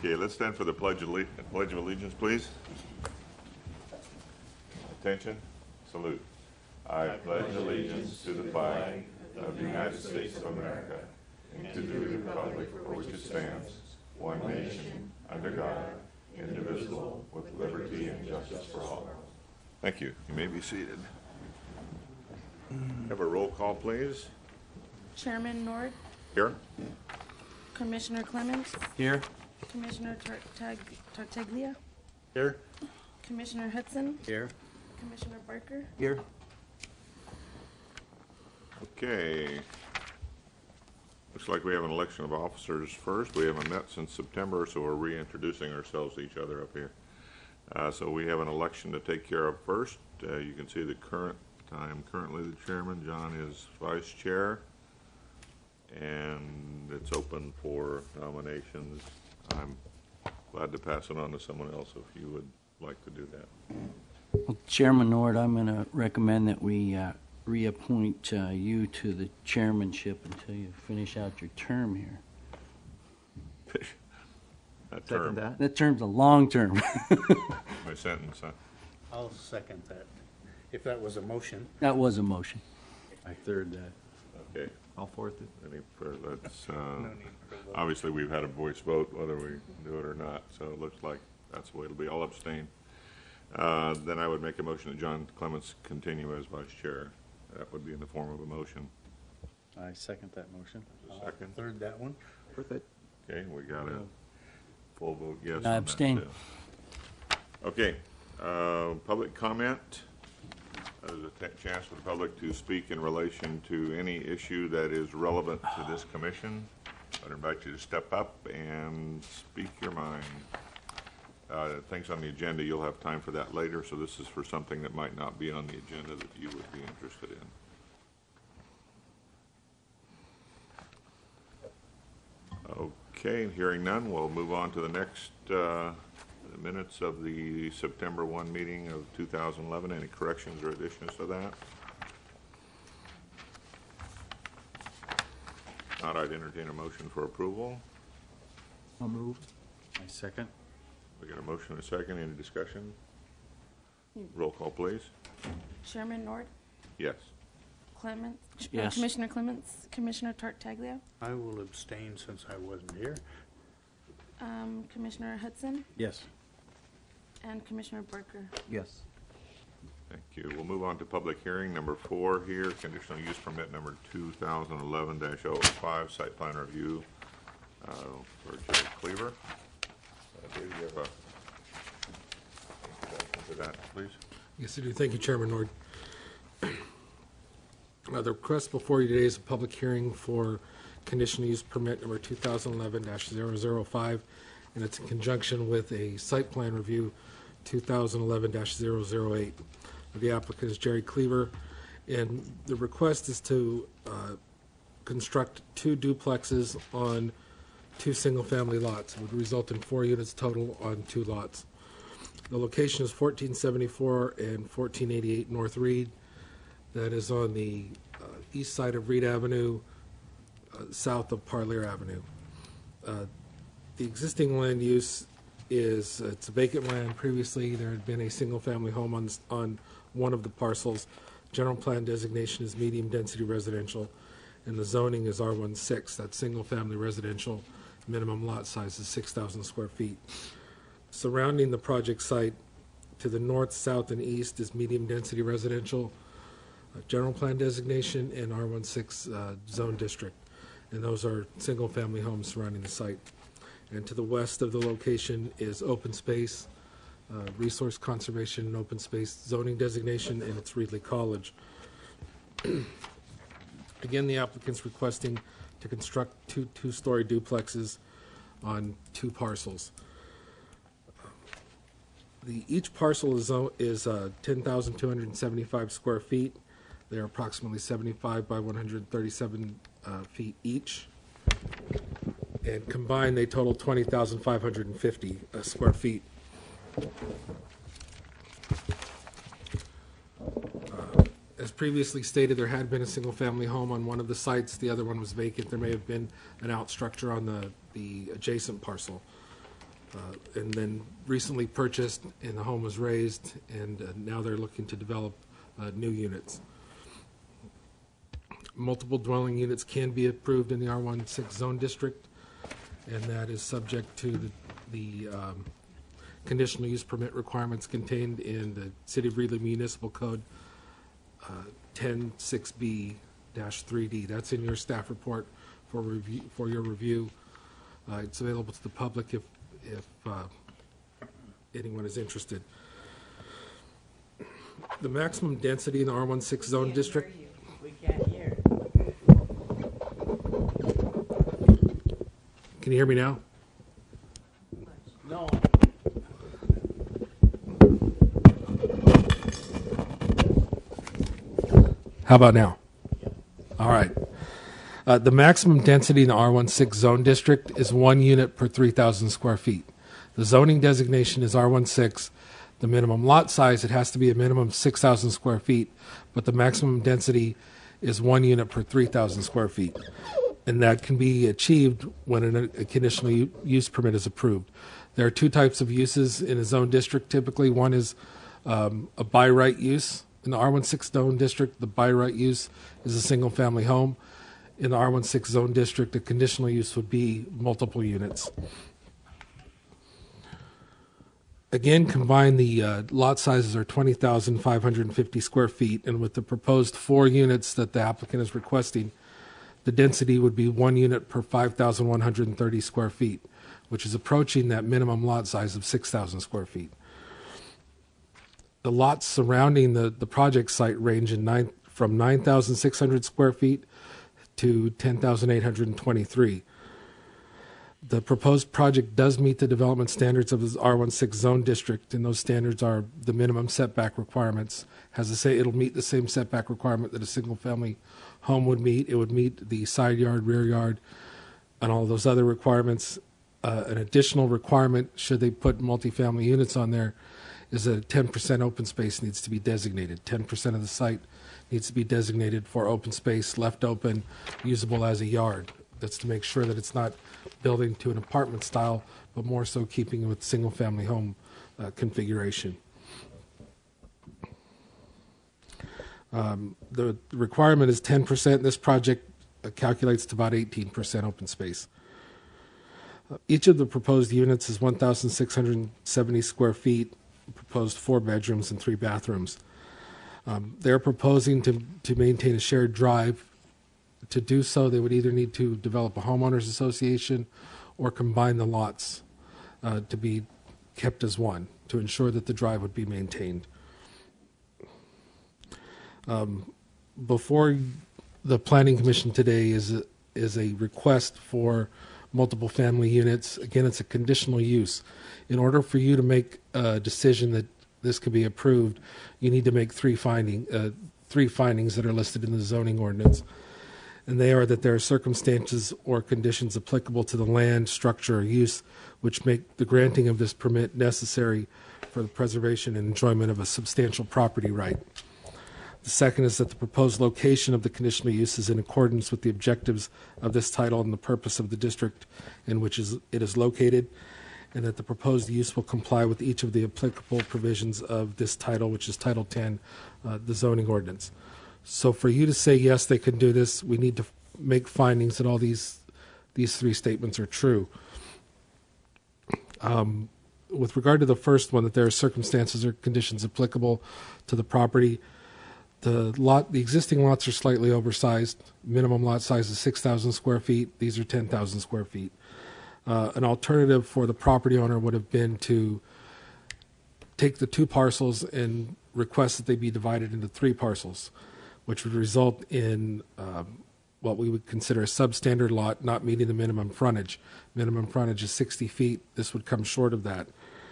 Okay, let's stand for the Pledge of Allegiance, please. Attention, salute. I pledge allegiance to the flag of the United States of America and to the republic for which it stands, one nation, under God, indivisible, with liberty and justice for all. Thank you. You may be seated. Have a roll call, please. Chairman Nord. Here. Commissioner Clements. Here. Commissioner Tartaglia. Here. Commissioner Hudson. Here. Commissioner Barker. Here. Okay. Looks like we have an election of officers first. We haven't met since September, so we're reintroducing ourselves to each other up here. So we have an election to take care of first. You can see the current time. Currently the chairman, John, is vice chair. And it's open for nominations. I'm glad to pass it on to someone else if you would like to do that. Well, Chairman Nord, I'm going to recommend that we reappoint you to the chairmanship until you finish out your term here. That Second term, that. That term's a long term. my sentence, huh? I'll second that, if that was a motion. That was a motion. I third that. Okay. I'll fourth it. Any further? That's, No need for a vote. obviously we've had a voice vote whether we do it or not, so it looks like that's the way it'll be. I'll abstain. Then I would make a motion that John Clements continue as vice chair. That would be in the form of a motion. I second that motion. A second. I'll third that one. Fourth it. Okay, we got a full vote yes. I on that, abstain. too. Okay, public comment. There's a chance for the public to speak in relation to any issue that is relevant to this commission. I'd invite you to step up and speak your mind. Things on the agenda, you'll have time for that later, so this is for something that might not be on the agenda that you would be interested in. Okay, hearing none, we'll move on to the next minutes of the September 1 meeting of 2011. Any corrections or additions to that? Not, I'd entertain a motion for approval. I'll move. I second. We got a motion and a second. Any discussion? Roll call, please. Chairman Nord. Yes. Clements. Yes. Commissioner Clements. Commissioner Tartaglia. I will abstain since I wasn't here. Commissioner Hudson. Yes. And Commissioner Barker. Yes. Thank you. We'll move on to public hearing number 4 here. Conditional use permit number 2011-005, site plan review for Jerry Cleaver. Dave, you have a introduction to that, please? Yes, I do. Thank you, Chairman Nord. The request before you today is a public hearing for conditional use permit number 2011-005, and it's in conjunction with a site plan review 2011-008. The applicant is Jerry Cleaver, and the request is to construct 2 duplexes on 2 single-family lots. It would result in 4 units total on 2 lots. The location is 1474 and 1488 North Reed. That is on the east side of Reed Avenue, south of Parlier Avenue. The existing land use is, it's a vacant land. Previously, there had been a single-family home on one of the parcels. General plan designation is medium-density residential, and the zoning is R16. That's single-family residential. Minimum lot size is 6,000 square feet. Surrounding the project site to the north, south, and east is medium-density residential, general plan designation, and R16 zone district. And those are single-family homes surrounding the site. And to the west of the location is open space, resource conservation and open space zoning designation, and it's Reedley College. Again, the applicant's requesting to construct 2 two-story duplexes on 2 parcels. Each parcel is 10,275 square feet. They're approximately 75 by 137 feet each. And combined, they total 20,550 square feet. As previously stated, there had been a single-family home on one of the sites. The other one was vacant. There may have been an out structure on the adjacent parcel. and then recently purchased, and the home was raised, and now they're looking to develop new units. Multiple dwelling units can be approved in the R16 zone district, and that is subject to the conditional use permit requirements contained in the City of Reedley Municipal Code 106B-3D. That's in your staff report for your review. It's available to the public if anyone is interested. The maximum density in the R16 zone district. We can't hear. Can you hear me now? No. How about now? All right. The maximum density in the R16 zone district is 1 unit per 3,000 square feet. The zoning designation is R16. The minimum lot size, it has to be a minimum of 6,000 square feet, but the maximum density is 1 unit per 3,000 square feet. And that can be achieved when a conditional use permit is approved. There are two types of uses in a zone district typically. One is a by right use. In the R16 zone district, the by right use is a single family home. In the R16 zone district, the conditional use would be multiple units. Again, combined, the lot sizes are 20,550 square feet, and with the proposed 4 units that the applicant is requesting, the density would be 1 unit per 5,130 square feet, which is approaching that minimum lot size of 6,000 square feet. The lots surrounding the project site range from 9,600 square feet to 10,823. The proposed project does meet the development standards of the R16 zone district, and those standards are the minimum setback requirements. It'll meet the same setback requirement that a single-family home would meet. It would meet the side yard, rear yard, and all those other requirements. An additional requirement, should they put multifamily units on there, is that 10% open space needs to be designated. 10% of the site needs to be designated for open space, left open, usable as a yard. That's to make sure that it's not building to an apartment style, but more so keeping with single-family home configuration. The requirement is 10%. This project calculates to about 18% open space. Each of the proposed units is 1,670 square feet, proposed 4 bedrooms and 3 bathrooms. They're proposing to maintain a shared drive. To do so, they would either need to develop a homeowners association or combine the lots to be kept as one to ensure that the drive would be maintained. Before the Planning Commission today is a request for multiple family units. Again, it's a conditional use. In order for you to make a decision that this could be approved, you need to make 3 findings that are listed in the zoning ordinance. And they are that there are circumstances or conditions applicable to the land, structure, or use which make the granting of this permit necessary for the preservation and enjoyment of a substantial property right. The second is that the proposed location of the conditional use is in accordance with the objectives of this title and the purpose of the district in which it is located, and that the proposed use will comply with each of the applicable provisions of this title, which is Title 10, the zoning ordinance. So for you to say, yes, they can do this, we need to make findings that all these 3 statements are true. With regard to the first one, that there are circumstances or conditions applicable to the property, the existing lots are slightly oversized. Minimum lot size is 6,000 square feet. These are 10,000 square feet. An alternative for the property owner would have been to take the 2 parcels and request that they be divided into 3 parcels, which would result in what we would consider a substandard lot not meeting the minimum frontage. Minimum frontage is 60 feet. This would come short of that.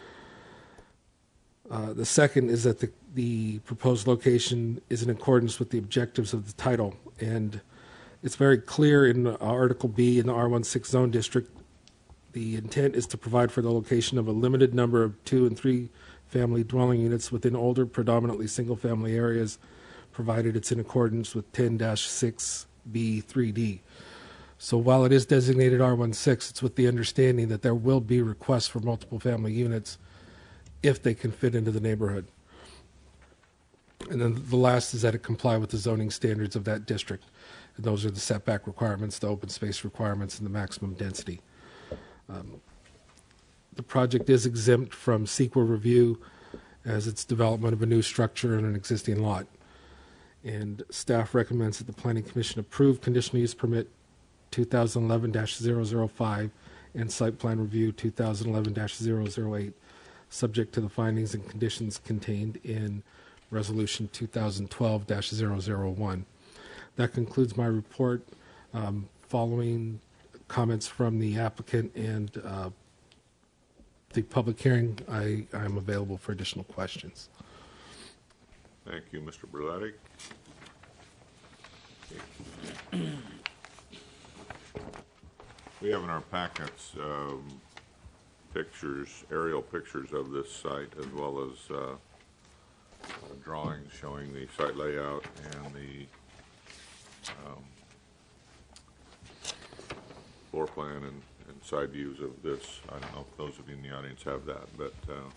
The second is that the proposed location is in accordance with the objectives of the title. And it's very clear in Article B in the R16 zone district, the intent is to provide for the location of a limited number of 2 and 3 family dwelling units within older, predominantly single-family areas, provided it's in accordance with 10-6B3D. So while it is designated R16, it's with the understanding that there will be requests for multiple family units if they can fit into the neighborhood. And then the last is that it comply with the zoning standards of that district. And those are the setback requirements, the open space requirements, and the maximum density. The project is exempt from CEQA review as it's development of a new structure in an existing lot. And staff recommends that the Planning Commission approve conditional use permit 2011-005 and site plan review 2011-008, subject to the findings and conditions contained in Resolution 2012-001. That concludes my report. Following comments from the applicant and the public hearing, I am available for additional questions. Thank you, Mr. Berletic. We have in our packets pictures, aerial pictures of this site, as well as drawings showing the site layout and the floor plan and side views of this. I don't know if those of you in the audience have that, but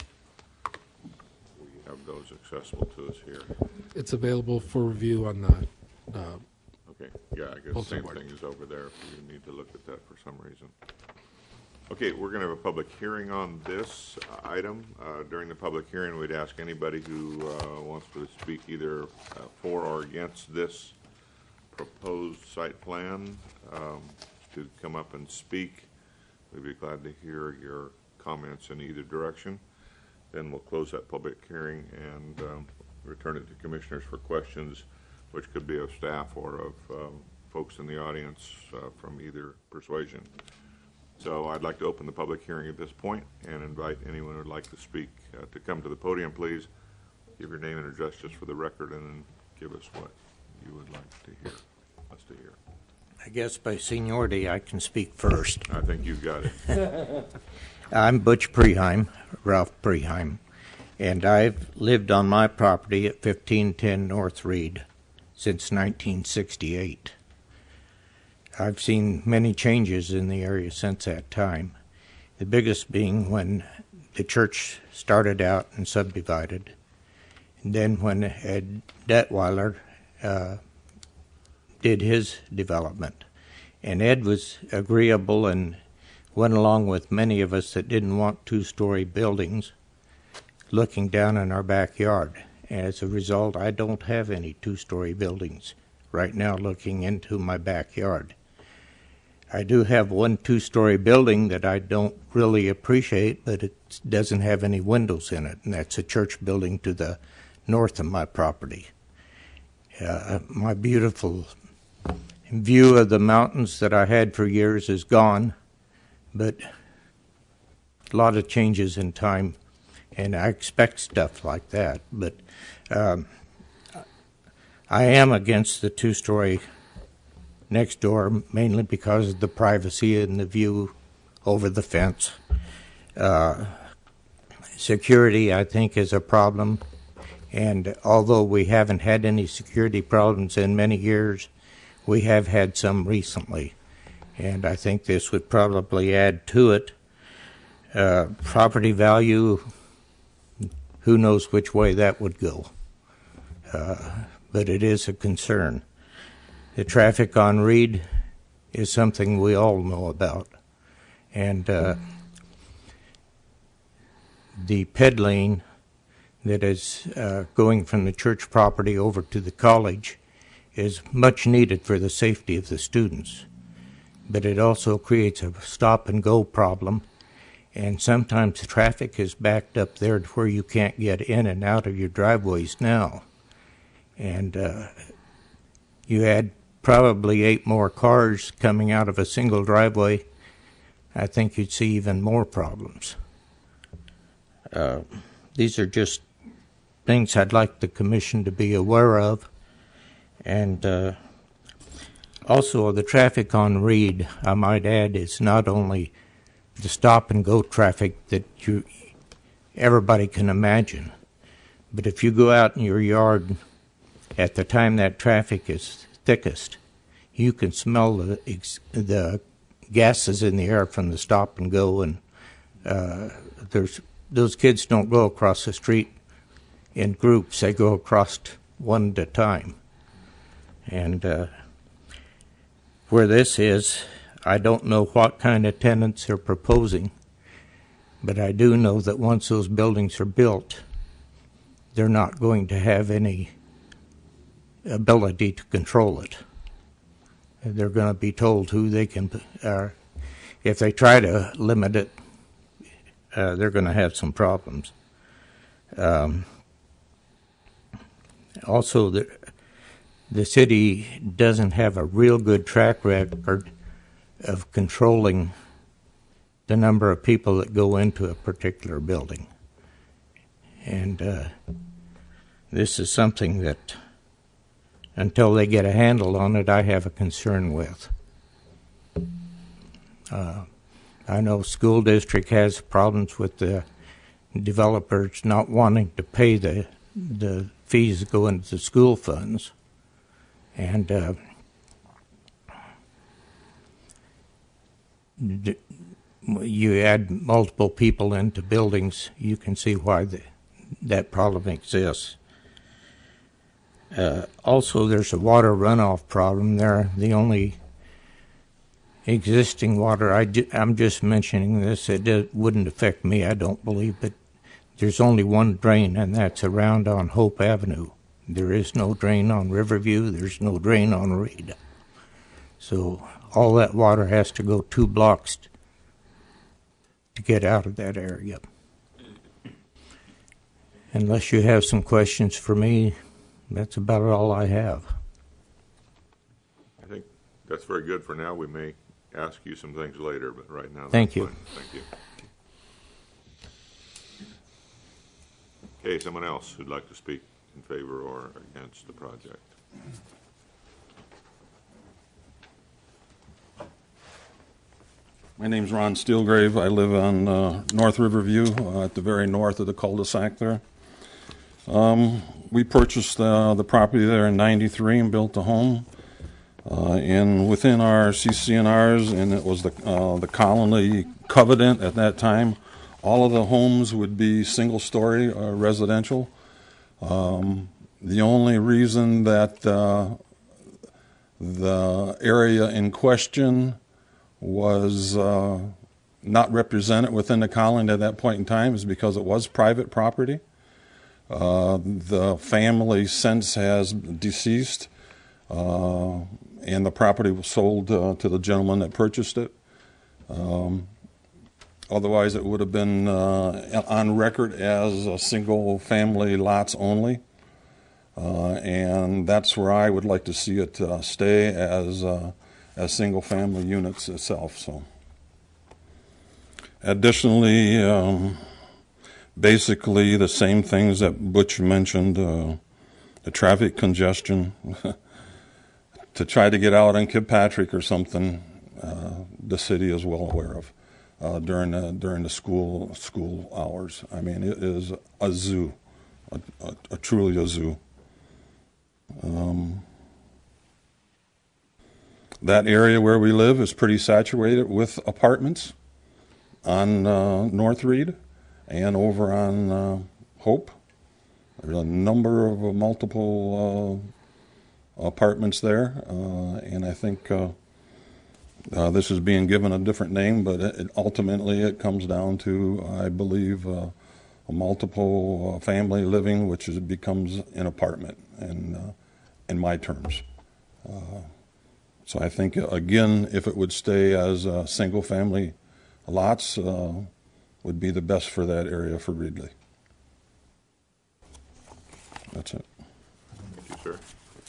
we have those accessible to us here. It's available for review on the Okay, yeah, I guess the Bulletin same board. thing is over there if you need to look at that for some reason. Okay, we're going to have a public hearing on this item. During the public hearing, we'd ask anybody who wants to speak either for or against this proposed site plan to come up and speak. We'd be glad to hear your comments in either direction. Then we'll close that public hearing and return it to commissioners for questions, which could be of staff or of folks in the audience from either persuasion. So I'd like to open the public hearing at this point and invite anyone who would like to speak to come to the podium, please. Give your name and address just for the record, and then give us what you would like to hear us to hear. I guess by seniority I can speak first. I think you've got it. I'm Butch Preheim, Ralph Preheim, and I've lived on my property at 1510 North Reed since 1968. I've seen many changes in the area since that time, the biggest being when the church started out and subdivided, and then when Ed Detweiler did his development. And Ed was agreeable and went along with many of us that didn't want two-story buildings looking down in our backyard. And as a result, I don't have any two-story buildings right now looking into my backyard. I do have one two-story building that I don't really appreciate, but it doesn't have any windows in it, and that's a church building to the north of my property. My beautiful view of the mountains that I had for years is gone, but a lot of changes in time, and I expect stuff like that. But I am against the two-story next door, mainly because of the privacy and the view over the fence. Security, I think, is a problem, and although we haven't had any security problems in many years, we have had some recently, and I think this would probably add to it. Property value, who knows which way that would go, but it is a concern. The traffic on Reed is something we all know about, and the ped lane that is going from the church property over to the college is much needed for the safety of the students, but it also creates a stop-and-go problem, and sometimes the traffic is backed up there to where you can't get in and out of your driveways now. And you add probably 8 more cars coming out of a single driveway, I think you'd see even more problems. These are just things I'd like the commission to be aware of. And also the traffic on Reed, I might add, is not only the stop-and-go traffic that everybody can imagine, but if you go out in your yard at the time that traffic is thickest, you can smell the gases in the air from the stop and go, and those kids don't go across the street in groups. They go across one at a time. And where this is, I don't know what kind of tenants they're proposing, but I do know that once those buildings are built, they're not going to have any ability to control it. They're going to be told who they can, if they try to limit it, they're going to have some problems. Also, the city doesn't have a real good track record of controlling the number of people that go into a particular building. And this is something that, until they get a handle on it, I have a concern with. I know school district has problems with the developers not wanting to pay the fees that go into the school funds. And you add multiple people into buildings, you can see why that problem exists. Also, there's a water runoff problem there. The only existing water, I'm just mentioning this, it wouldn't affect me, I don't believe, but there's only one drain, and that's around on Hope Avenue. There is no drain on Riverview, there's no drain on Reed. So all that water has to go 2 blocks to get out of that area. Unless you have some questions for me, that's about all I have. I think that's very good for now. We may ask you some things later, but right now, Thank you. Fine. Thank you. Okay, someone else who'd like to speak in favor or against the project? My name's Ron Steelgrave. I live on North Riverview, at the very north of the cul-de-sac there. We purchased the property there in '93 and built a home. And within our CC&Rs, and it was the colony covenant at that time, all of the homes would be single-story residential. The only reason that the area in question was not represented within the colony at that point in time is because it was private property. The family since has deceased, and the property was sold to the gentleman that purchased it. Otherwise, it would have been on record as single family lots only. And that's where I would like to see it stay as single family units itself. So, additionally, basically the same things that Butch mentioned, the traffic congestion. To try to get out on Kilpatrick or something, the city is well aware of during the school hours. I mean, it is a zoo, a truly a zoo. That area where we live is pretty saturated with apartments on North Reed and over on Hope. There's a number of multiple apartments there, and I think this is being given a different name, but ultimately it comes down to, I believe, a multiple family living, which becomes an apartment in my terms. So I think, again, if it would stay as single family lots, would be the best for that area for Ridley. That's it. Thank you, sir.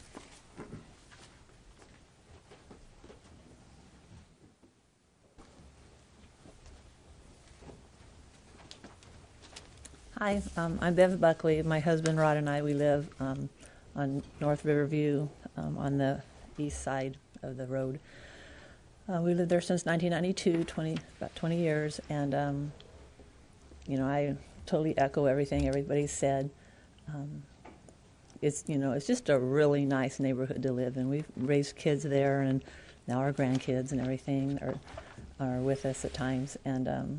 Hi, I'm Bev Buckley. My husband Rod and I, we live on North Riverview on the east side of the road. We lived there since 1992, about 20 years, and you know, I totally echo everything everybody said. it's it's just a really nice neighborhood to live in. We've raised kids there, and now our grandkids and everything are with us at times, and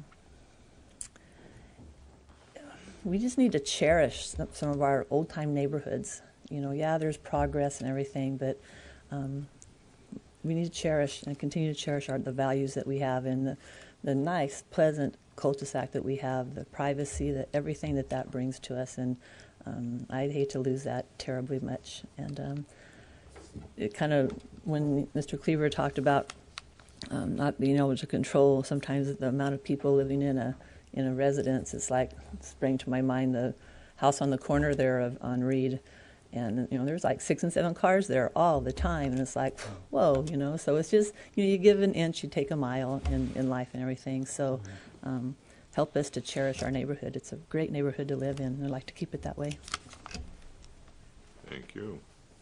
we just need to cherish some of our old time neighborhoods. Yeah, there's progress and everything, but we need to cherish and continue to cherish the values that we have in the nice, pleasant cul-de-sac that we have, the privacy, everything that brings to us, and I'd hate to lose that terribly much. And it kind of, when Mr. Cleaver talked about not being able to control sometimes the amount of people living in a residence, it's like sprang to my mind the house on the corner there on Reed. And, there's like 6 and 7 cars there all the time. And it's like, whoa, so it's just, you give an inch, you take a mile in life and everything. So help us to cherish our neighborhood. It's a great neighborhood to live in, and I'd like to keep it that way. Thank you.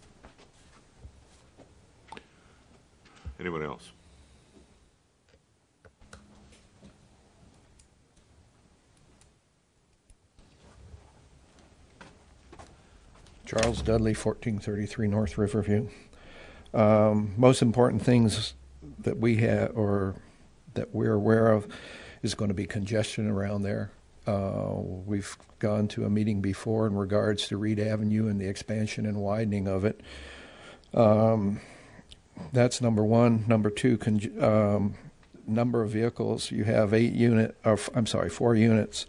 Anyone else? Charles Dudley, 1433 North Riverview. Most important things that we have, or that we're aware of, is going to be congestion around there. We've gone to a meeting before in regards to Reed Avenue and the expansion and widening of it. That's number one. Number two, number of vehicles. You have 4 units.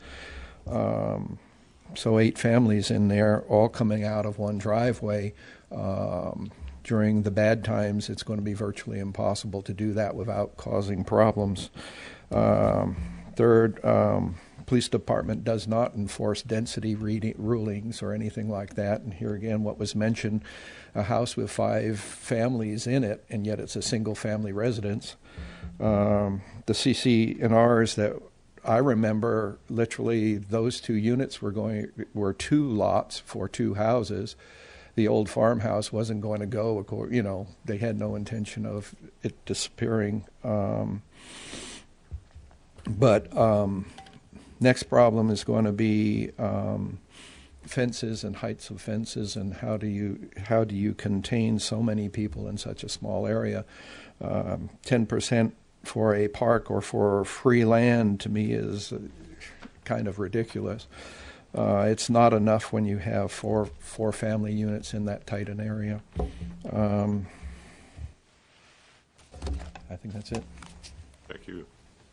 So 8 families in there, all coming out of one driveway. During the bad times, it's going to be virtually impossible to do that without causing problems. Third, police department does not enforce density rulings or anything like that. And here again, what was mentioned, a house with 5 families in it, and yet it's a single-family residence. The CC&Rs that I remember, literally those 2 units were 2 lots for 2 houses. The old farmhouse wasn't going to go. They had no intention of it disappearing. But next problem is going to be fences and heights of fences, and how do you contain so many people in such a small area? 10% for a park or for free land, to me, is kind of ridiculous. It's not enough when you have four family units in that tight an area. I think that's it. Thank you.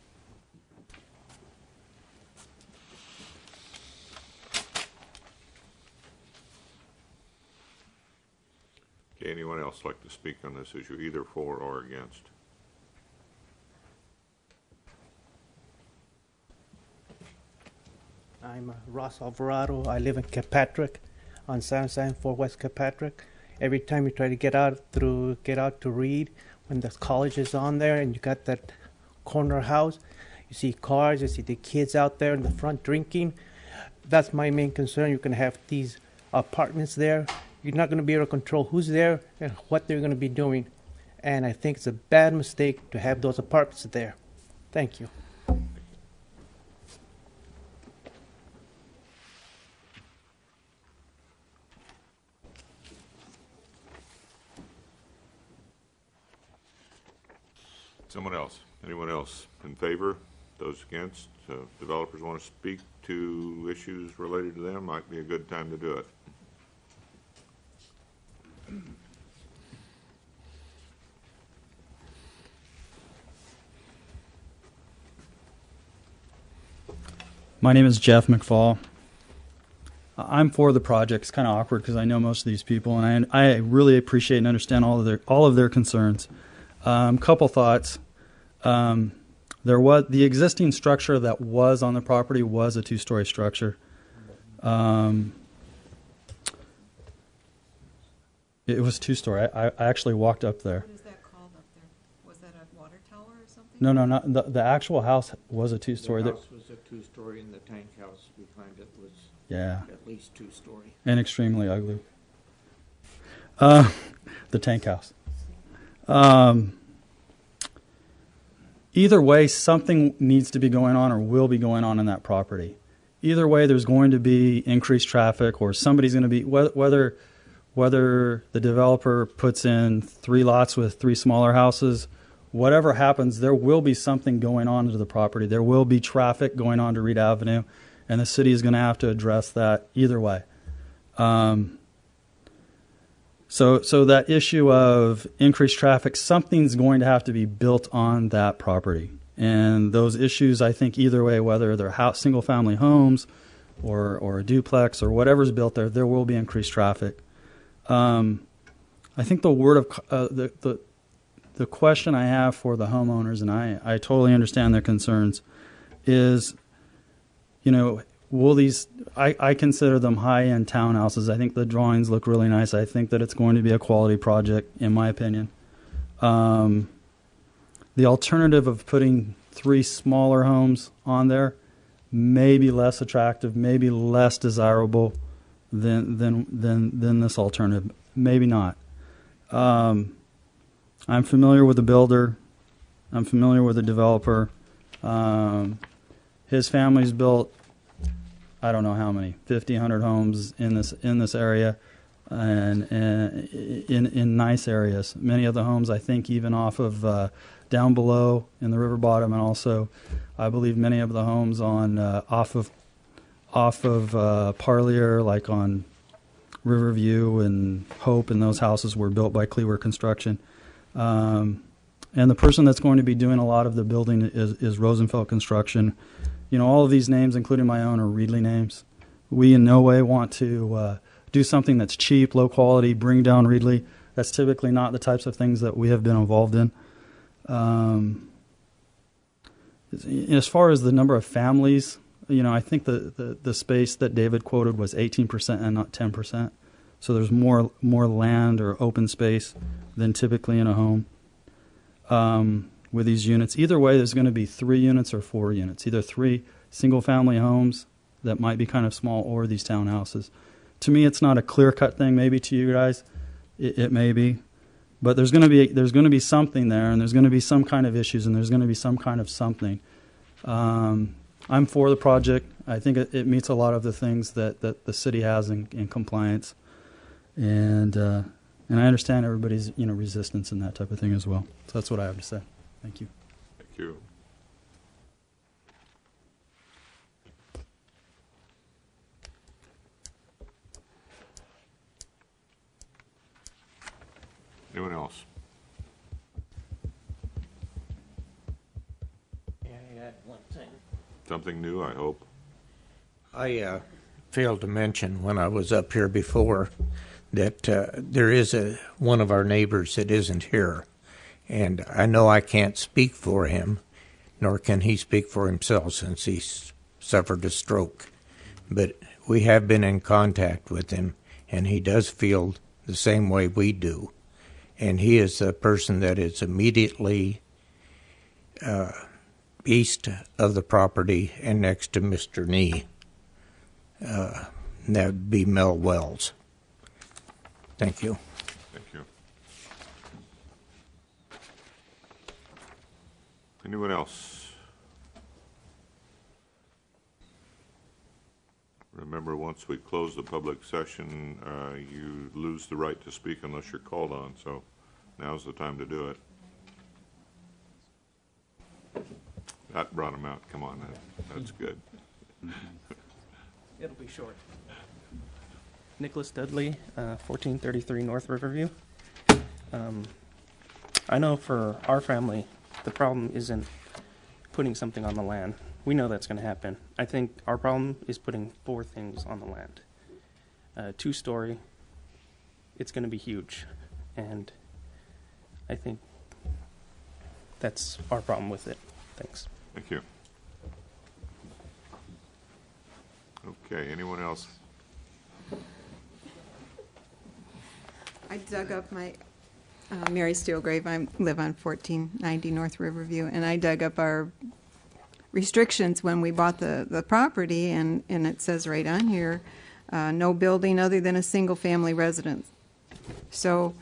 Okay, anyone else like to speak on this issue, either for or against? I'm Ross Alvarado. I live in Kilpatrick on 774 West Kilpatrick. Every time you try to get out to Reed, when the college is on there and you got that corner house, you see cars, you see the kids out there in the front drinking. That's my main concern. You're going to have these apartments there. You're not going to be able to control who's there and what they're going to be doing. And I think it's a bad mistake to have those apartments there. Thank you. Someone else? Anyone else in favor? Those against? Developers want to speak to issues related to them? Might be a good time to do it. My name is Jeff McFall. I'm for the project. It's kind of awkward because I know most of these people, and I really appreciate and understand all of their concerns. Couple thoughts. The existing structure that was on the property was a 2-story structure. It was 2-story. I actually walked up there. What is that called up there? Was that a water tower or something? No, not the actual house was a 2-story. The house was a 2-story, and the tank house behind it was at least 2-story. And extremely ugly. The tank house. Either way, something needs to be going on or will be going on in that property. Either way, there's going to be increased traffic, or somebody's going to be, whether whether the developer puts in 3 lots with 3 smaller houses, whatever happens, there will be something going on to the property. There will be traffic going on to Reed Avenue, and the city is going to have to address that either way. So that issue of increased traffic, something's going to have to be built on that property. And those issues, I think, either way, whether they're single-family homes or a duplex or whatever's built there, there will be increased traffic. I think the word of the question I have for the homeowners, and I totally understand their concerns, is, will these, I consider them high-end townhouses. I think the drawings look really nice. I think that it's going to be a quality project, in my opinion. The alternative of putting 3 smaller homes on there may be less attractive, maybe less desirable than this alternative. Maybe not. I'm familiar with the builder. I'm familiar with the developer. His family's built, I don't know how many, 50, 100 homes in this area, and in nice areas. Many of the homes, I think, even off of down below in the river bottom, and also, I believe, many of the homes on off of Parlier, like on Riverview and Hope, and those houses were built by Cleaver Construction. And the person that's going to be doing a lot of the building is Rosenfeld Construction. All of these names, including my own, are Reedley names. We in no way want to do something that's cheap, low quality, bring down Reedley. That's typically not the types of things that we have been involved in. As far as the number of families, I think the space that David quoted was 18% and not 10%. So there's more land or open space than typically in a home. With these units, either way, there's going to be 3 units or 4 units, either 3 single-family homes that might be kind of small, or these townhouses. To me, it's not a clear-cut thing. Maybe to you guys, it may be, but there's going to be something there, and there's going to be some kind of issues, and there's going to be some kind of something. I'm for the project. I think it meets a lot of the things that the city has in compliance, and I understand everybody's resistance and that type of thing as well. So that's what I have to say. Thank you. Thank you. Anyone else? Yeah, I got one thing. Something new, I hope. I failed to mention when I was up here before that there is one of our neighbors that isn't here. And I know I can't speak for him, nor can he speak for himself since he suffered a stroke. But we have been in contact with him, and he does feel the same way we do. And he is the person that is immediately east of the property and next to Mr. Nee. That would be Mel Wells. Thank you. Thank you. Anyone else? Remember, once we close the public session, you lose the right to speak unless you're called on, so now's the time to do it. That brought him out. Come on, that's good. It'll be short. Nicholas Dudley, 1433 North Riverview. I know for our family, the problem isn't putting something on the land. We know that's going to happen. I think our problem is putting 4 things on the land. 2-story, it's going to be huge. And I think that's our problem with it. Thanks. Thank you. Okay, anyone else? I dug up my Mary Steelgrave. I live on 1490 North Riverview, and I dug up our restrictions when we bought the property, and it says right on here, no building other than a single-family residence. So,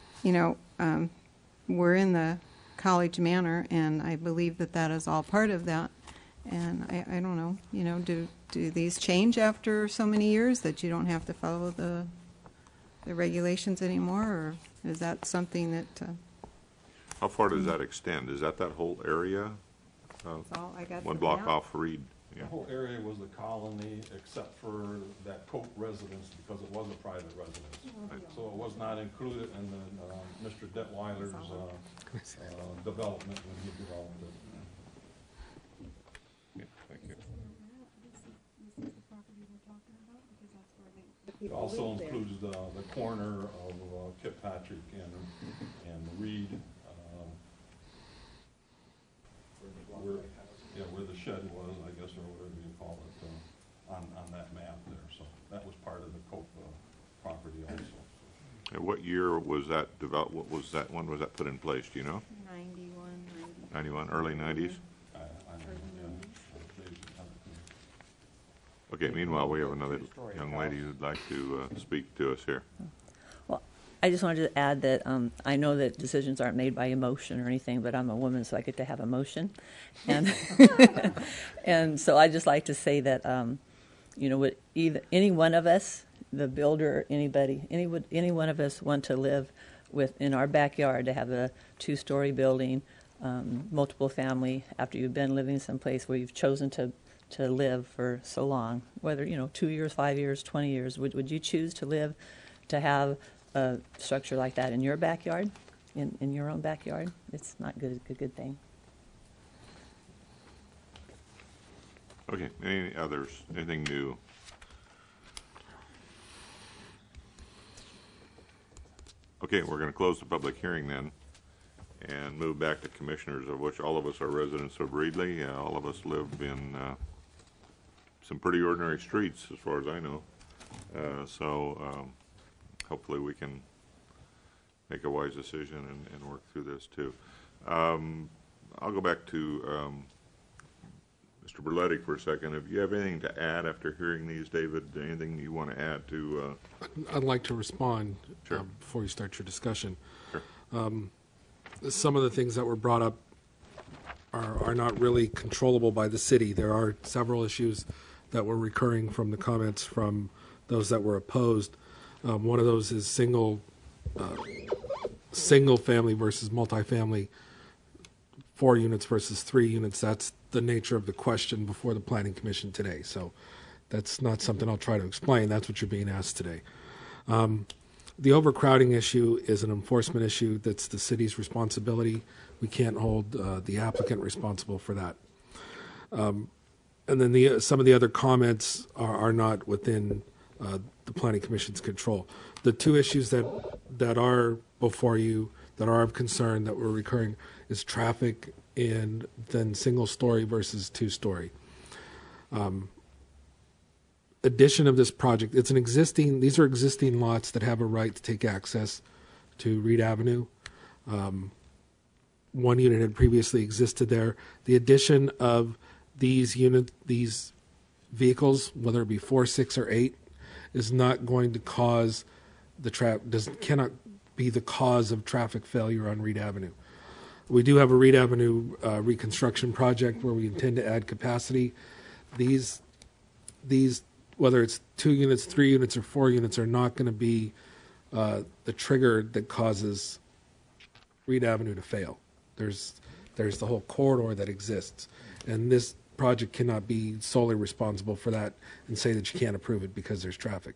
we're in the College Manor, and I believe that is all part of that. And I don't know, do these change after so many years that you don't have to follow the the regulations anymore, or is that something that, How far does that extend? Is that whole area? that's all I got? One for block now? off Reed? Yeah. The whole area was the colony, except for that Cope residence, because it was a private residence. So it was not included in the, Mr. Detweiler's, development when he developed it. Yeah, thank you. It also includes the corner of Kilpatrick and Reed, where the shed was, I guess, or whatever you call it, on that map there. So that was part of the Cope property also. And what year was that developed? What was that? When was that put in place? Do you know? 91, 91, early 90s. I don't know, Okay. Meanwhile, we have another young lady who'd like to speak to us here. I just wanted to add that I know that decisions aren't made by emotion or anything, but I'm a woman, so I get to have emotion, and and so I just like to say that would any one of us, the builder, anybody, any one of us want to live in our backyard, to have a 2-story building, multiple family, after you've been living someplace where you've chosen to live for so long, whether 2 years, 5 years, 20 years, would you choose to have a structure like that in your backyard, in your own backyard? It's not a good thing. Okay. Any others? Anything new? Okay, we're going to close the public hearing then and move back to commissioners, of which all of us are residents of Reedley. All of us live in some pretty ordinary streets, as far as I know. So hopefully we can make a wise decision and work through this too. I'll go back to Mr. Berletti for a second. If you have anything to add after hearing these, David, anything you want to add to? I'd like to respond Sure. Before you start your discussion. Sure. Some of the things that were brought up are not really controllable by the city. There are several issues that were recurring from the comments from those that were opposed. One of those is single family versus multifamily, 4 units versus 3 units. That's the nature of the question before the Planning Commission today. So that's not something I'll try to explain. That's what you're being asked today. The overcrowding issue is an enforcement issue that's the city's responsibility. We can't hold the applicant responsible for that. And then some of the other comments are not within the Planning Commission's control. The 2 issues that are before you that are of concern that were recurring is traffic and then single-story versus 2-story. Addition of this project, these are existing lots that have a right to take access to Reed Avenue. 1 unit had previously existed there. The addition of these vehicles, whether it be 4, 6, or 8, is not going to cause cannot be the cause of traffic failure on Reed Avenue. We do have a Reed Avenue reconstruction project where we intend to add capacity. These, whether it's 2 units, 3 units, or 4 units, are not going to be the trigger that causes Reed Avenue to fail. There's the whole corridor that exists, and this project cannot be solely responsible for that and say that you can't approve it because there's traffic.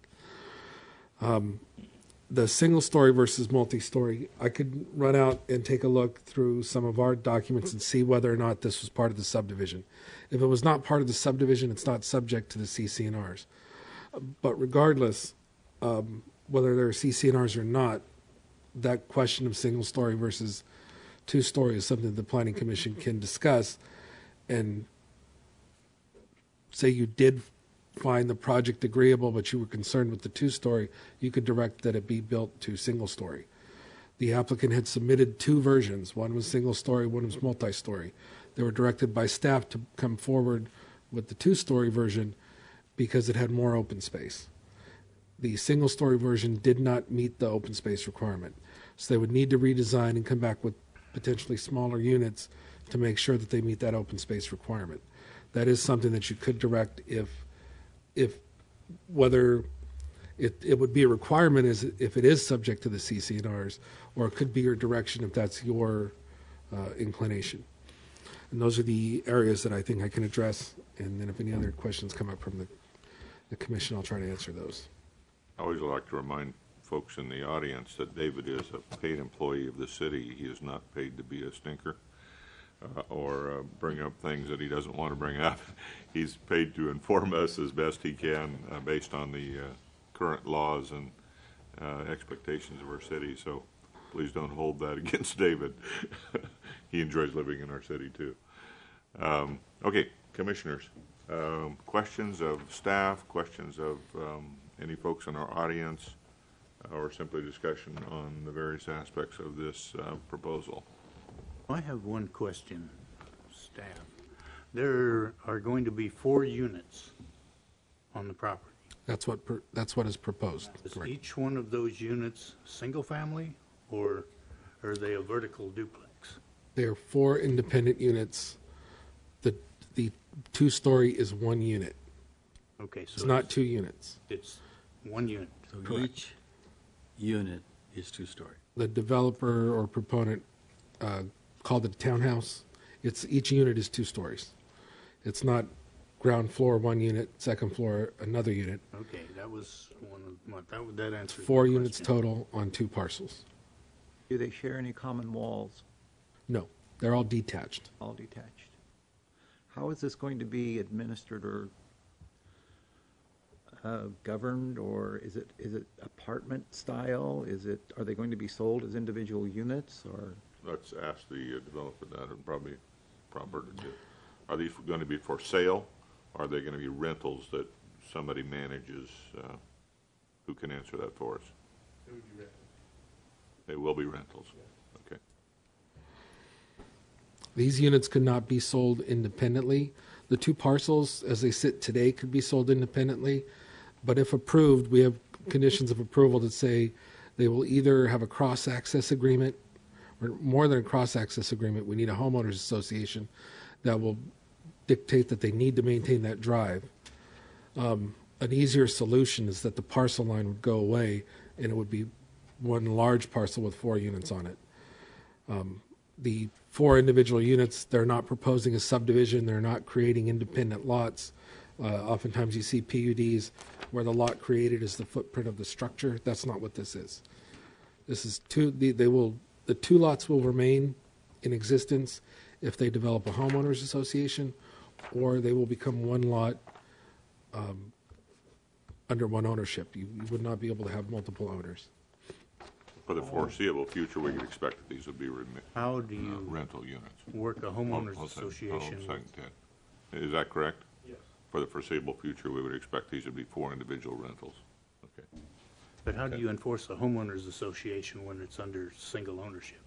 The single-story versus multi-story, I could run out and take a look through some of our documents and see whether or not this was part of the subdivision. If it was not part of the subdivision, it's not subject to the CC&Rs. But regardless, whether there are CC&Rs or not, that question of single-story versus 2-story is something the Planning Commission can discuss. And say you did find the project agreeable, but you were concerned with the 2-story, you could direct that it be built to single-story. The applicant had submitted 2 versions. One was single-story, one was multi-story. They were directed by staff to come forward with the 2-story version because it had more open space. The single-story version did not meet the open space requirement. So they would need to redesign and come back with potentially smaller units to make sure that they meet that open space requirement. That is something that you could direct if whether It would be a requirement as if it is subject to the CC&Rs, or it could be your direction if that's your inclination. And those are the areas that I think I can address. And then if any other questions come up from the commission, I'll try to answer those. I always like to remind folks in the audience that David is a paid employee of the city. He is not paid to be a stinker or bring up things that he doesn't want to bring up. He's paid to inform us as best he can based on the current laws and expectations of our city. So please don't hold that against David. He enjoys living in our city too. Okay, commissioners, questions of staff, questions of any folks in our audience, or simply discussion on the various aspects of this proposal? I have one question, staff. There are going to be 4 units on the property. That's what is proposed. Is Correct. each one of those units single family, or are they a vertical duplex? There are 4 independent units. The 2-story is 1 unit. Okay, so It's not 2 units. It's 1 unit. So Correct. each unit is 2-story. The developer or proponent called it a townhouse. Each unit is 2 stories. It's not ground floor 1 unit, second floor another unit. Okay, that was one of that answers 4 my units question. total on 2 parcels. Do they share any common walls? No, they're all detached. All detached. How is this going to be administered or governed, or is it apartment style? Are they going to be sold as individual units, or? Let's ask the developer that, and probably proper to do. Are these going to be for sale? Or are they going to be rentals that somebody manages? Who can answer that for us? They will be rentals. Okay. These units could not be sold independently. The 2 parcels, as they sit today, could be sold independently. But if approved, we have conditions of approval that say they will either have a cross-access agreement, or more than a cross-access agreement, we need a homeowners association that will dictate that they need to maintain that drive. An easier solution is that the parcel line would go away and it would be 1 large parcel with 4 units on it. The 4 individual units, they're not proposing a subdivision, they're not creating independent lots. Oftentimes you see PUDs where the lot created is the footprint of the structure. That's not what this is. This is the 2 lots will remain in existence if they develop a homeowners association, or they will become 1 lot under 1 ownership. You would not be able to have multiple owners. For the foreseeable future, we could expect that these would be How do you rental units. work a homeowners Hold on a association? second, Ted. Is that correct? Yes. For the foreseeable future, we would expect these would be 4 individual rentals. Okay. But how do you enforce a homeowners association when it's under single ownership?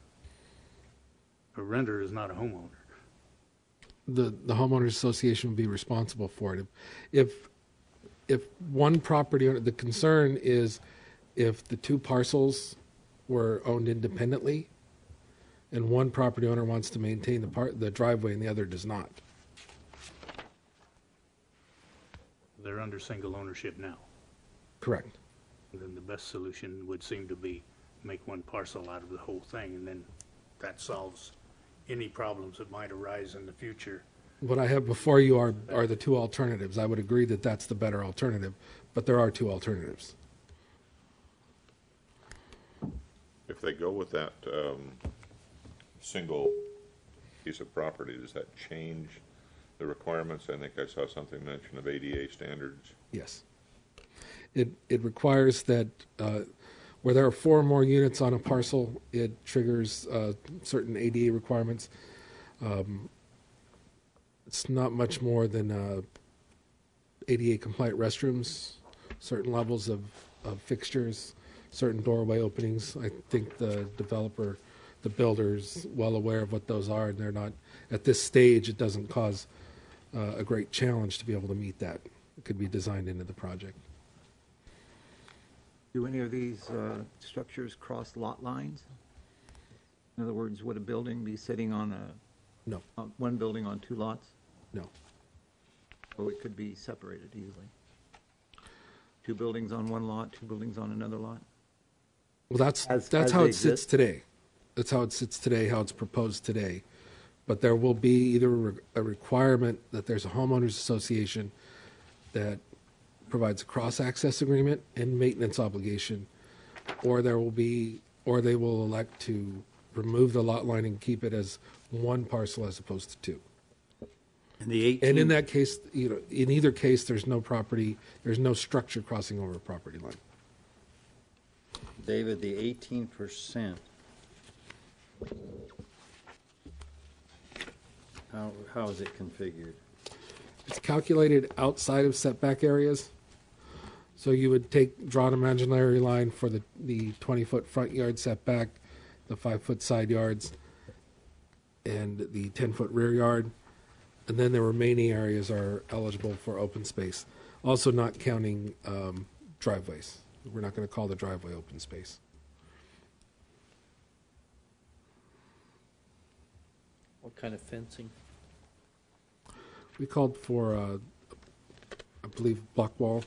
A renter is not a homeowner. The homeowners association would be responsible for it. If one property owner, the concern is if the 2 parcels were owned independently and one property owner wants to maintain the driveway and the other does not. They're under single ownership now. Correct. Then the best solution would seem to be make 1 parcel out of the whole thing, and then that solves any problems that might arise in the future. What I have before you are the 2 alternatives. I would agree that that's the better alternative, but there are 2 alternatives. If they go with that single piece of property, does that change the requirements? I think I saw something mentioned of ADA standards. Yes. It requires that where there are 4 or more units on a parcel, it triggers certain ADA requirements. It's not much more than ADA compliant restrooms, certain levels of fixtures, certain doorway openings. I think the developer, the builder's well aware of what those are, and they're not, at this stage, it doesn't cause a great challenge to be able to meet that. It could be designed into the project. Do any of these structures cross lot lines? In other words, would a building be sitting on No. one building on 2 lots? No. Or it could be separated easily? 2 buildings on one lot, 2 buildings on another lot? Well, that's As how they it sits exist? today. That's how it sits today, how it's proposed today. But there will be either a requirement that there's a homeowners association that provides a cross-access agreement and maintenance obligation, or they will elect to remove the lot line and keep it as one parcel as opposed to 2. And the 18. And in that case, in either case, there's no structure crossing over a property line. David, the 18%. How is it configured? It's calculated outside of setback areas. So you would draw an imaginary line for the 20-foot front yard setback, the 5-foot side yards, and the 10-foot rear yard. And then the remaining areas are eligible for open space. Also not counting driveways. We're not going to call the driveway open space. What kind of fencing? We called for, I believe, block wall.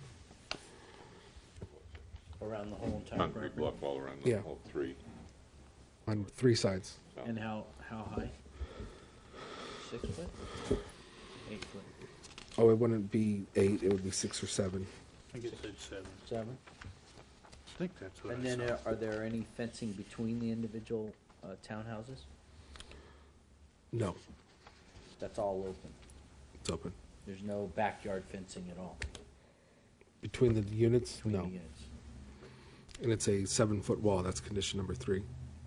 Around the whole entire Concrete property? block wall around the whole 3. On 3 sides. And how high? 6 foot? 8 foot? Oh, it wouldn't be 8, it would be 6 or 7. I think it said 7. 7? I think that's what And I then saw. are there any fencing between the individual townhouses? No, That's all open? it's open. There's no backyard fencing at all? Between the units, Between no. the units? And it's a 7-foot wall. That's condition number 3.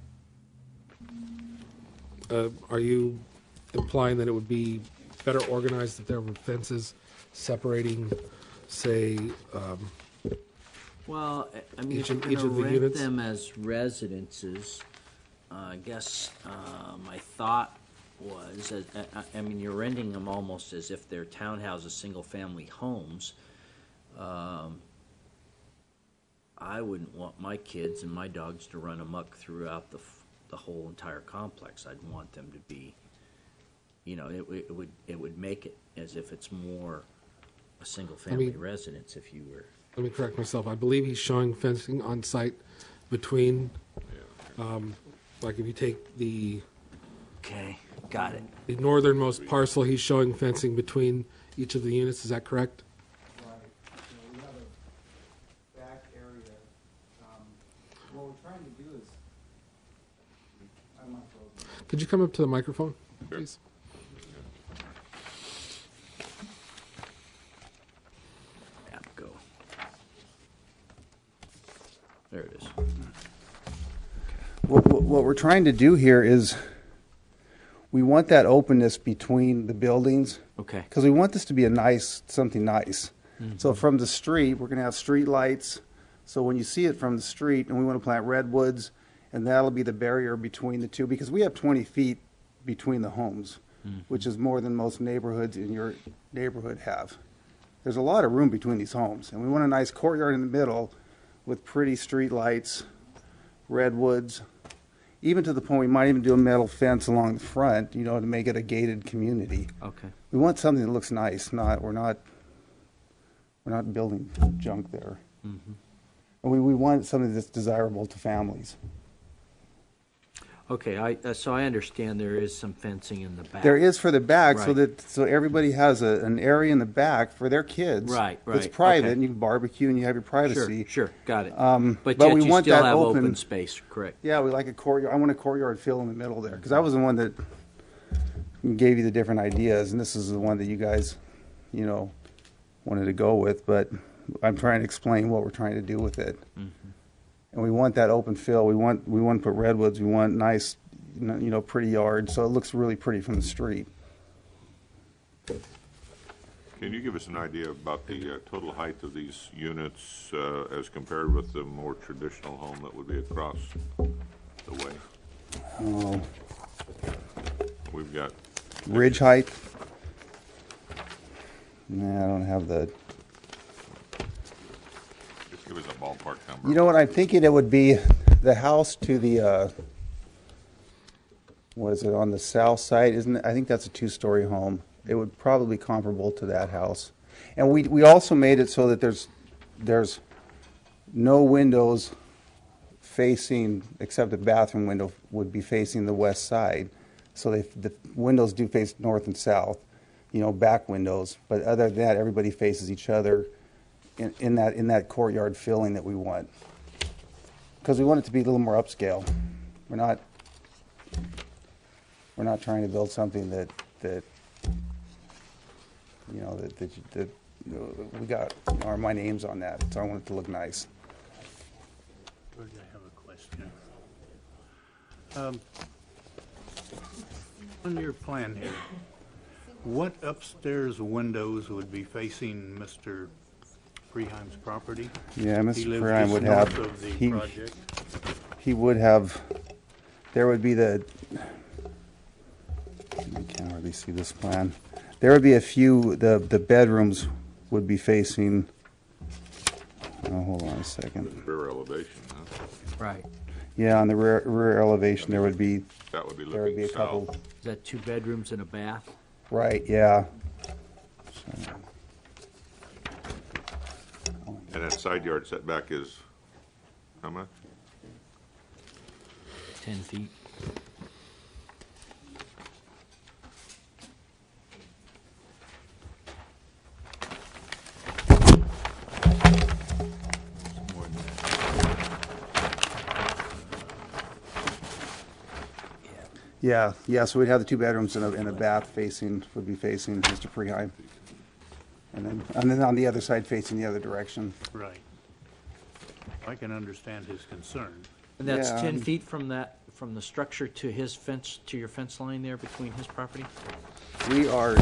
Are you implying that it would be better organized if there were fences separating, say, Well, I mean, Each if of- you're each going of to the rent units? them as residences, I guess my thought was, I mean, you're renting them almost as if they're townhouses, single-family homes. I wouldn't want my kids and my dogs to run amok throughout the whole entire complex. I'd want them to be, it would make it as if it's more a single-family residence if you were. let me correct myself, I believe he's showing fencing on site between, like if you take the Okay, got it. the northernmost parcel, he's showing fencing between each of the units. Is that correct? Right. We have a back area. What we're trying to do is, I'm not frozen. Could you come up to the microphone, Sure. please? Go. There it is. What we're trying to do here is we want that openness between the buildings. Okay. Because we want this to be something nice. So from the street, we're going to have street lights. So when you see it from the street, and we want to plant redwoods, and that'll be the barrier between the two, because we have 20 feet between the homes, which is more than most neighborhoods in your neighborhood have. There's a lot of room between these homes, and we want a nice courtyard in the middle with pretty street lights, redwoods, even to the point we might even do a metal fence along the front, to make it a gated community. Okay. We want something that looks nice. We're not building junk there. Mm-hmm. And we want something that's desirable to families. Okay, so I understand there is some fencing in the back. There is for the back, Right. so everybody has an area in the back for their kids. Right. It's private, okay. and you can barbecue and you have your privacy. Sure, got it. But yet we you want still that have open. space, correct? Yeah, we like a courtyard. I want a courtyard feel in the middle there, because I was the one that gave you the different ideas, and this is the one that you guys, wanted to go with. But I'm trying to explain what we're trying to do with it. Mm-hmm. And we want that open fill. We want to put redwoods. We want nice, pretty yards, so it looks really pretty from the street. Can you give us an idea about the total height of these units as compared with the more traditional home that would be across the way? Oh, We've got, ridge height. Nah, I don't have the. just give us a ballpark number. You know what? I'm thinking it would be the house to the. What is it on the south side? Isn't it? I think that's a 2-story home. It would probably be comparable to that house. And we also made it so that there's there's no windows facing, except the bathroom window would be facing the west side. So the windows do face north and south, back windows. But other than that, everybody faces each other in that courtyard feeling that we want. Because we want it to be a little more upscale. We're not trying to build something that we got my name's on that. So I want it to look nice. George, I have a question. On your plan here, what upstairs windows would be facing Mr. Preheim's property? Yeah, He Mr. lives Preheim just would north have. of the project. He would have. There would be the. You can't really see this plan. There would be a few. The bedrooms would be facing. Oh, hold on a second. Rear elevation, huh? Right. Yeah, on the rear elevation there would be. That would be There would be a looking couple. south. Is that 2 bedrooms and a bath? Right. Yeah. And that side yard setback is how much? 10 feet. Yeah. So we'd have the 2 bedrooms and a bath would be facing Mr. Preheim, and then on the other side facing the other direction. Right. I can understand his concern. And that's Yeah, 10 feet from the structure to his fence, to your fence line there between his property? We are.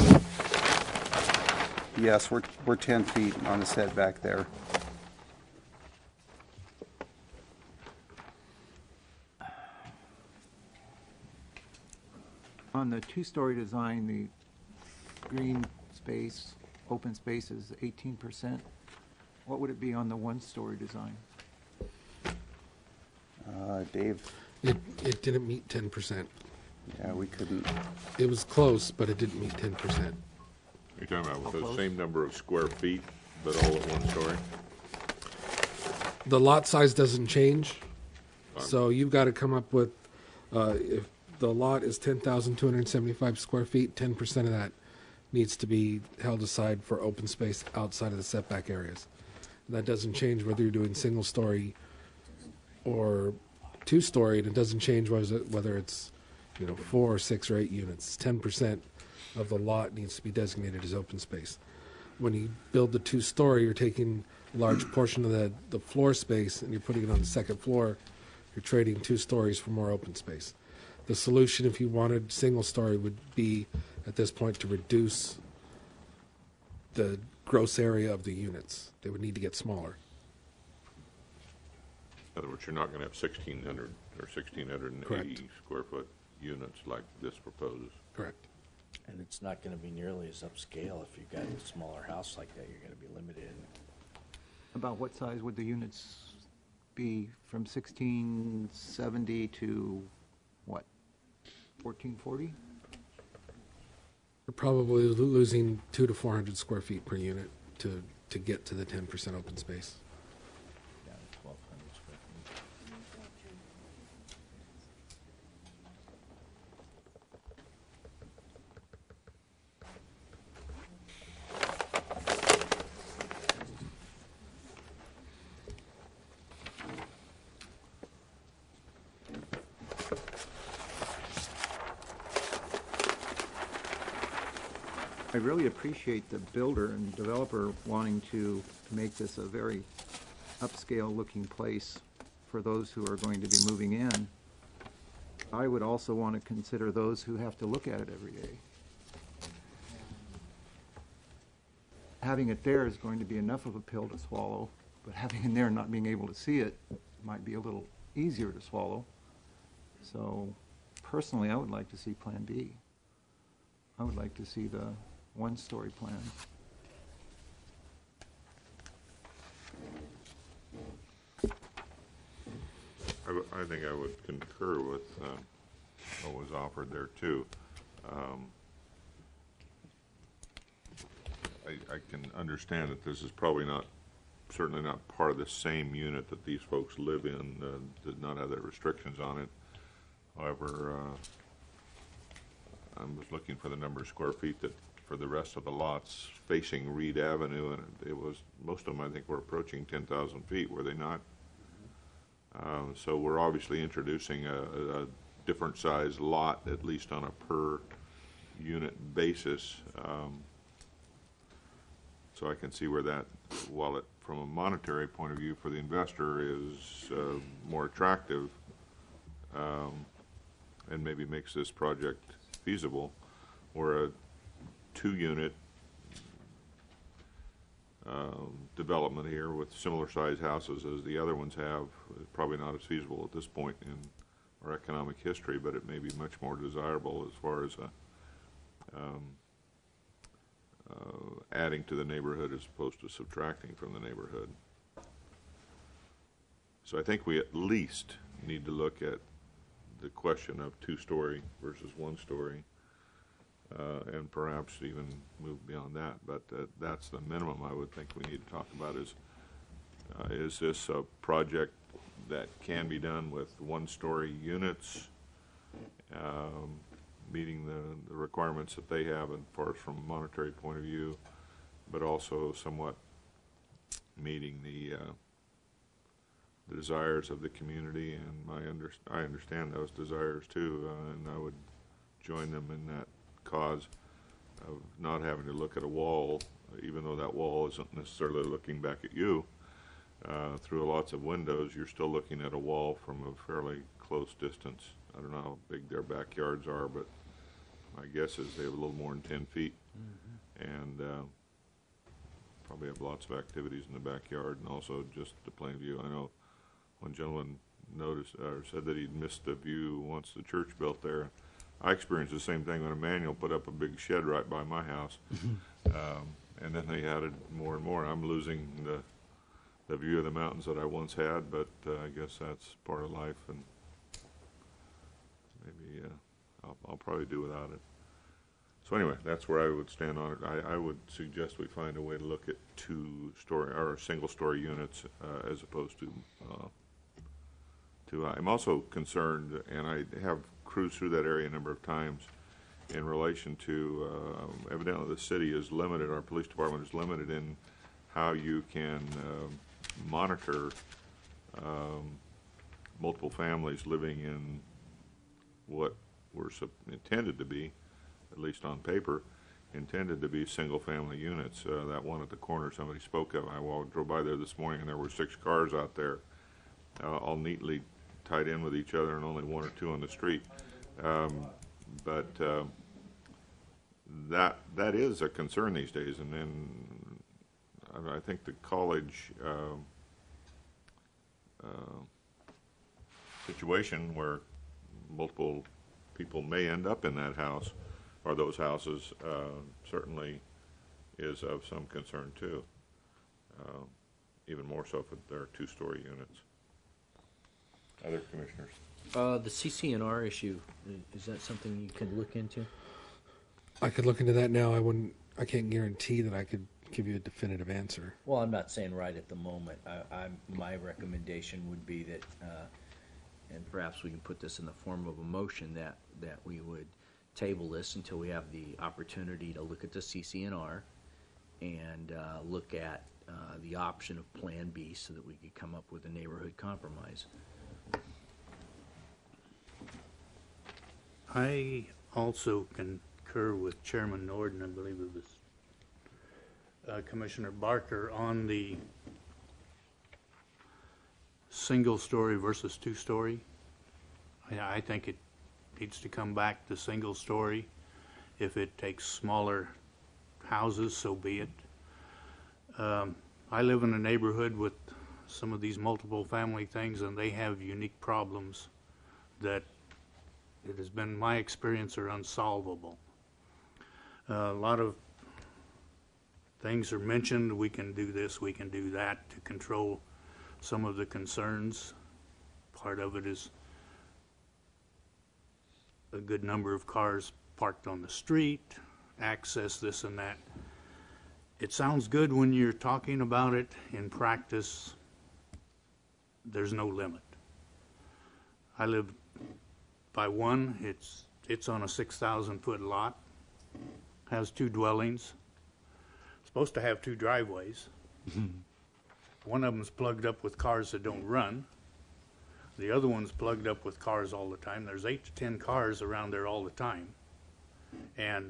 Yes, we're 10 feet on the setback there. On the 2-story design, the green space, open space is 18%. What would it be on the 1-story design? Dave? It didn't meet 10%. Yeah, we couldn't. It was close, but it didn't meet 10%. You're talking about with How the close? same number of square feet, but all at 1 story? The lot size doesn't change, so you've got to come up with, if the lot is 10,275 square feet, 10% of that needs to be held aside for open space outside of the setback areas. That doesn't change whether you're doing single story or 2-story, and it doesn't change whether it's 4 or 6 or 8 units. 10% of the lot needs to be designated as open space. When you build the 2-story, you're taking a large portion of the floor space and you're putting it on the second floor. You're trading 2 stories for more open space. The solution, if you wanted single story, would be at this point to reduce the gross area of the units. They would need to get smaller. In other words, you're not going to have 1,600 or 1,680 Correct. square foot units like this proposes. Correct. And it's not going to be nearly as upscale if you've got a smaller house like that. You're going to be limited. About what size would the units be, from 1670 to what, 1440? You're probably losing 200 to 400 square feet per unit to get to the 10% open space. Down to 1,200 square feet. I really appreciate the builder and developer wanting to make this a very upscale-looking place for those who are going to be moving in. I would also want to consider those who have to look at it every day. Having it there is going to be enough of a pill to swallow, but having it there and not being able to see it might be a little easier to swallow. So personally, I would like to see Plan B. I would like to see the 1-story plan. I think I would concur with what was offered there, too. I can understand that this is probably not certainly not part of the same unit that these folks live in, did not have that restrictions on it. However, I was looking for the number of square feet that for the rest of the lots facing Reed Avenue, and it was, most of them I think were approaching 10,000 feet, were they not? So we're obviously introducing a different size lot, at least on a per unit basis. So I can see where that, while it, from a monetary point of view for the investor, is more attractive, and maybe makes this project feasible, or a 2-unit development here with similar size houses as the other ones have is probably not as feasible at this point in our economic history, but it may be much more desirable as far as adding to the neighborhood as opposed to subtracting from the neighborhood. So I think we at least need to look at the question of 2-story versus 1-story, and perhaps even move beyond that. But that's the minimum I would think we need to talk about is this a project that can be done with 1-story units, meeting the requirements that they have as far as from a monetary point of view, but also somewhat meeting the desires of the community, and I understand those desires too, and I would join them in that cause of not having to look at a wall, even though that wall isn't necessarily looking back at you. Through lots of windows, you're still looking at a wall from a fairly close distance. I don't know how big their backyards are, but my guess is they have a little more than 10 feet, and probably have lots of activities in the backyard, and also just the plain view. I know one gentleman noticed or said that he'd missed the view once the church built there. I experienced the same thing when Emmanuel put up a big shed right by my house, and then they added more and more. I'm losing the view of the mountains that I once had, but I guess that's part of life, and maybe I'll probably do without it. So anyway, that's where I would stand on it. I would suggest we find a way to look at 2-story or single-story units as opposed to I'm also concerned, and I have cruised through that area a number of times, in relation to evidently the city is limited, our police department is limited in how you can monitor multiple families living in what were intended to be, at least on paper, intended to be single-family units. That one at the corner somebody spoke of, I drove by there this morning, and there were 6 cars out there, all neatly tied in with each other, and only 1 or 2 on the street. But that is a concern these days, and then I think the college situation where multiple people may end up in that house or those houses certainly is of some concern too, even more so if there are 2-story units. Other commissioners? The CC&R issue, is that something you could look into? I could look into that now. I can't guarantee that I could give you a definitive answer. Well, I'm not saying right at the moment. My recommendation would be that, and perhaps we can put this in the form of a motion, that we would table this until we have the opportunity to look at the CC&R and look at the option of Plan B so that we could come up with a neighborhood compromise. I also concur with Chairman Norden, I believe it was Commissioner Barker, on the single-story versus 2-story. I think it needs to come back to single-story. If it takes smaller houses, so be it. I live in a neighborhood with some of these multiple family things, and they have unique problems that it has been my experience are unsolvable. A lot of things are mentioned. We can do this, we can do that to control some of the concerns. Part of it is a good number of cars parked on the street, access, this and that. it sounds good when you're talking about it. In practice, there's no limit. I live by one. It's on a 6,000-foot lot, has 2 dwellings, supposed to have 2 driveways. One of them's plugged up with cars that don't run. The other one's plugged up with cars all the time. There's 8 to 10 cars around there all the time. And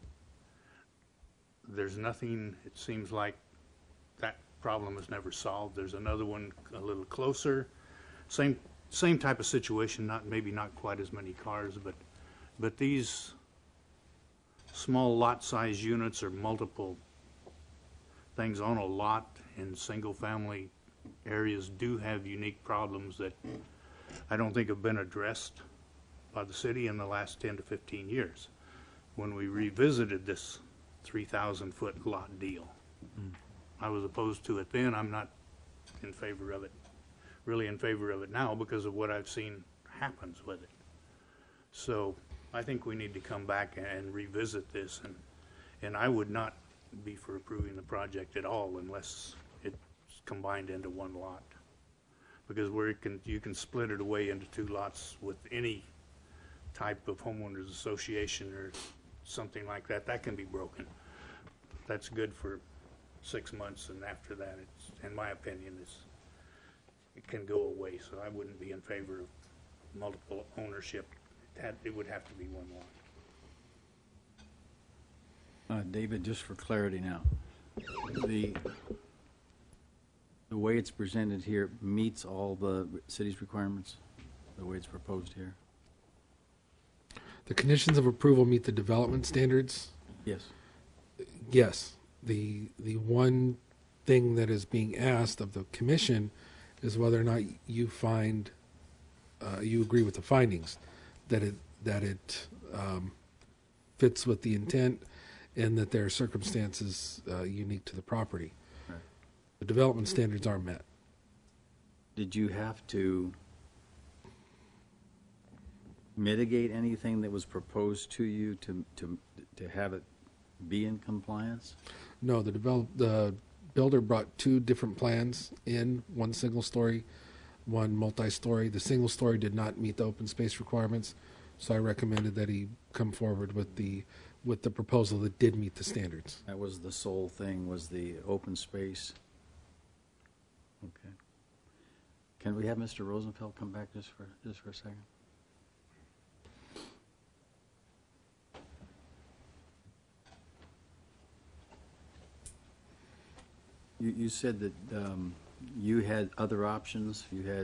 there's nothing, it seems like that problem is never solved. There's another one a little closer. Same type of situation, maybe not quite as many cars, but these small lot size units or multiple things on a lot in single family areas do have unique problems that I don't think have been addressed by the city in the last 10 to 15 years when we revisited this 3,000-foot lot deal. I was opposed to it then. I'm not in favor of it, really in favor of it now because of what I've seen happens with it. So I think we need to come back and revisit this, and I would not be for approving the project at all unless it's combined into one lot. Because you can split it away into 2 lots with any type of homeowners association or something like that. That can be broken. That's good for 6 months, and after that, it's, in my opinion, it can go away. So I wouldn't be in favor of multiple ownership. It would have to be one lot. David, just for clarity now, the way it's presented here meets all the city's requirements, the way it's proposed here? The conditions of approval meet the development standards? Yes. Yes. The one thing that is being asked of the commission is whether or not you find, you agree with the findings, that it fits with the intent and that there are circumstances unique to the property. Right. The development standards are met. Did you have to mitigate anything that was proposed to you to have it be in compliance? No, the builder brought 2 different plans in, one single story, one multi-story. The single story did not meet the open space requirements, so I recommended that he come forward with the proposal that did meet the standards. That was the sole thing, was the open space. Okay. Can we have Mr. Rosenfeld come back just for a second? You said that you had other options. You had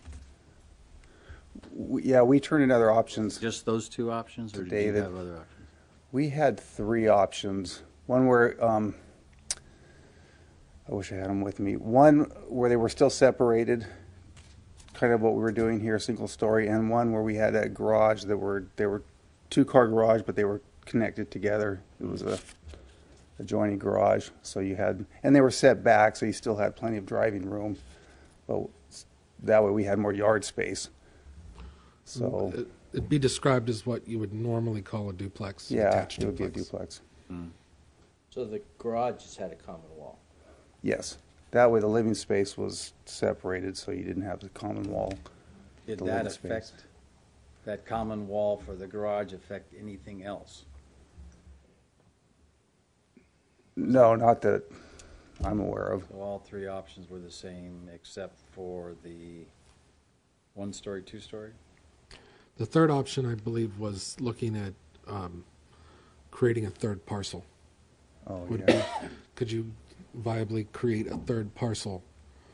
Yeah, we turned in other options. just those 2 options, or did David. you have other options? We had 3 options. One where, I wish I had them with me. One where they were still separated, kind of what we were doing here, single story, and one where we had a garage they were 2-car garage, but they were connected together. It was a adjoining garage, so you had, and they were set back, so you still had plenty of driving room. But that way we had more yard space. So It'd be described as what you would normally call a duplex. yeah, attached it would be a duplex. duplex. So the garage has had a common wall. Yes, that way the living space was separated, so you didn't have the common wall. Did the that living space. affect, that common wall for the garage affect anything else? No, not that I'm aware of. So all 3 options were the same except for the 1-story, 2-story? The third option, I believe, was looking at creating a third parcel. Oh, Could you viably create a third parcel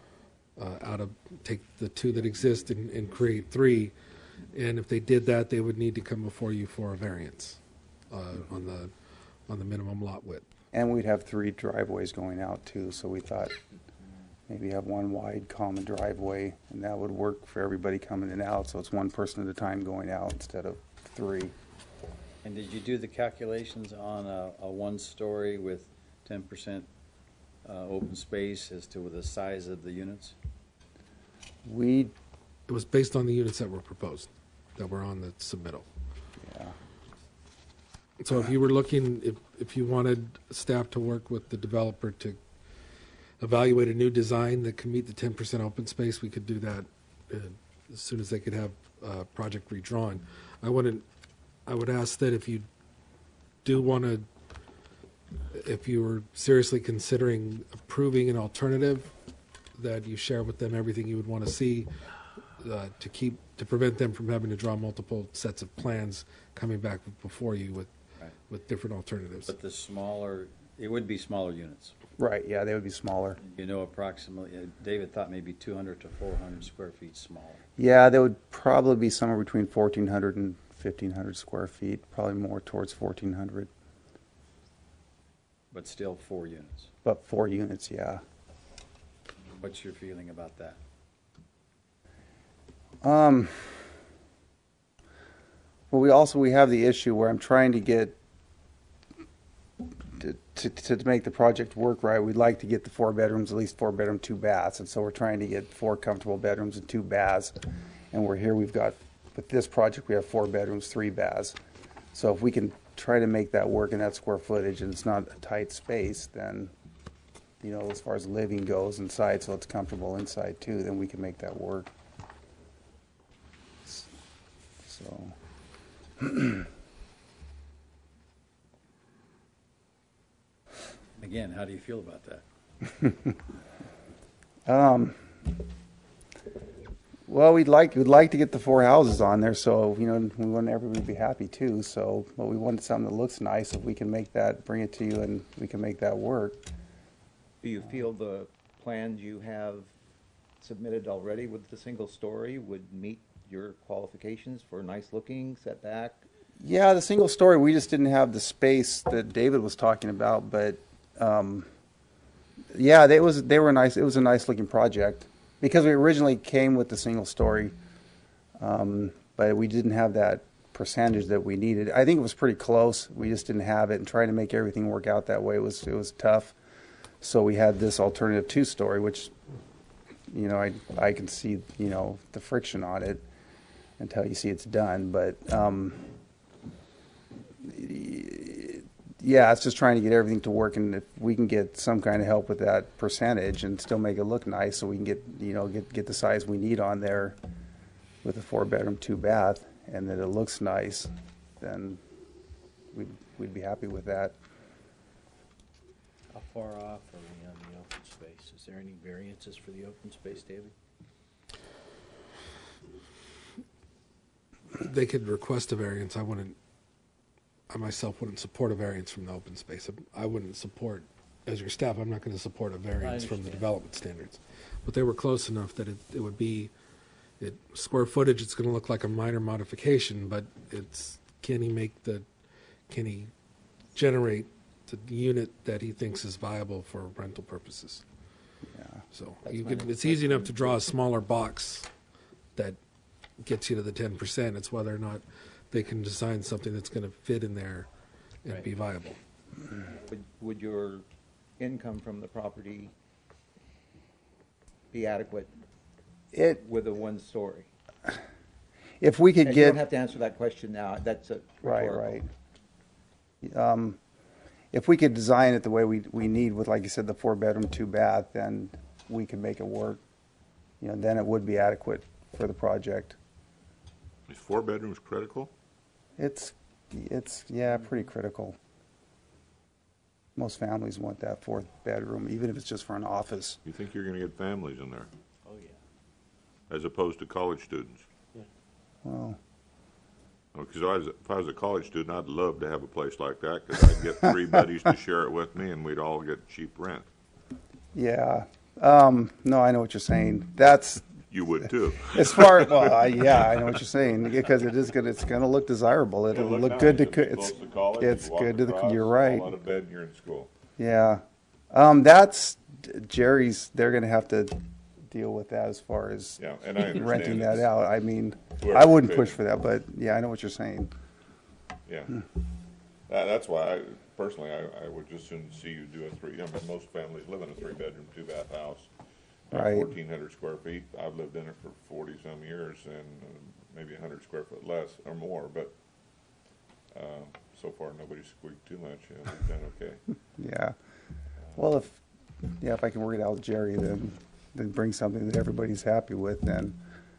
take the 2 that exist and create 3? And if they did that, they would need to come before you for a variance on the minimum lot width. And we'd have 3 driveways going out too, so we thought maybe have one wide common driveway, and that would work for everybody coming in and out, so it's one person at a time going out instead of 3. And did you do the calculations on a 1-story with 10% open space as to the size of the units? It was based on the units that were proposed, that were on the submittal. Yeah. So if you were looking, if you wanted staff to work with the developer to evaluate a new design that can meet the 10% open space, we could do that as soon as they could have a project redrawn. I would ask that if you do want to, if you were seriously considering approving an alternative, that you share with them everything you would want to see to prevent them from having to draw multiple sets of plans coming back before you with different alternatives. But the smaller, it would be smaller units. Right, yeah, they would be smaller. You know, approximately, David thought maybe 200 to 400 square feet smaller. Yeah, they would probably be somewhere between 1,400 and 1,500 square feet, probably more towards 1,400. But still 4 units. But 4 units, yeah. What's your feeling about that? Well, we have the issue where I'm trying to get to make the project work right. We'd like to get the 4 bedrooms, at least 4 bedroom, 2 baths, and so we're trying to get 4 comfortable bedrooms and 2 baths. And we've got with this project we have 4 bedrooms, 3 baths. So if we can try to make that work in that square footage and it's not a tight space, then as far as living goes inside, so it's comfortable inside too, then we can make that work. So. Again, how do you feel about that? Well, we'd like to get the 4 houses on there, so we want everybody to be happy too. So, but we wanted something that looks nice. If we can make that, bring it to you, and we can make that work. Do you feel the plans you have submitted already with the single story would meet your qualifications for nice looking setback? Yeah, the single story, we just didn't have the space that David was talking about, but yeah, they were nice. It was a nice looking project because we originally came with the single story, but we didn't have that percentage that we needed. I think it was pretty close. We just didn't have it, and trying to make everything work out that way it was tough. So we had this alternative 2-story, which I can see the friction on it until you see it's done, but. Yeah, it's just trying to get everything to work, and if we can get some kind of help with that percentage and still make it look nice, so we can get the size we need on there with a 4 bedroom, 2 bath, and that it looks nice, then we'd be happy with that. How far off are we on the open space? Is there any variances for the open space, David? They could request a variance. I myself wouldn't support a variance from the open space. I wouldn't support, as your staff, I'm not going to support a variance from the development standards. But they were close enough that it would be, square footage, it's going to look like a minor modification, but can he generate the unit that he thinks is viable for rental purposes? Yeah. So it's easy enough to draw a smaller box that gets you to the 10%. It's whether or not they can design something that's going to fit in there and be viable. Would your income from the property be adequate with a 1-story? If we could and get, you don't have to answer that question now. That's a right. If we could design it the way we need with, like you said, the 4 bedroom, 2 bath, then we could make it work. Then it would be adequate for the project. Is 4 bedrooms critical? It's pretty critical. Most families want that 4th bedroom, even if it's just for an office. You think you're going to get families in there? Oh, yeah. As opposed to college students? Yeah. Well. Because if I was a college student, I'd love to have a place like that because I'd get 3 buddies to share it with me and we'd all get cheap rent. Yeah. No, I know what you're saying. You would too. As far yeah, I know what you're saying because it's going to look desirable. It'll look good it's good to the. You're right. Out of bed and you're in school. Yeah, that's Jerry's. They're going to have to deal with that as far as and I renting that out. I mean, I wouldn't push for that, but yeah, I know what you're saying. Yeah, that's why personally I would just soon see you do a 3. I mean, most families live in a 3 bedroom, 2 bath house. Right. 1,400 square feet. I've lived in it for 40 some years, and maybe 100 square foot less or more. But so far nobody's squeaked too much. Yeah, we've done okay. Yeah. Well, if I can work it out with Jerry, then bring something that everybody's happy with, then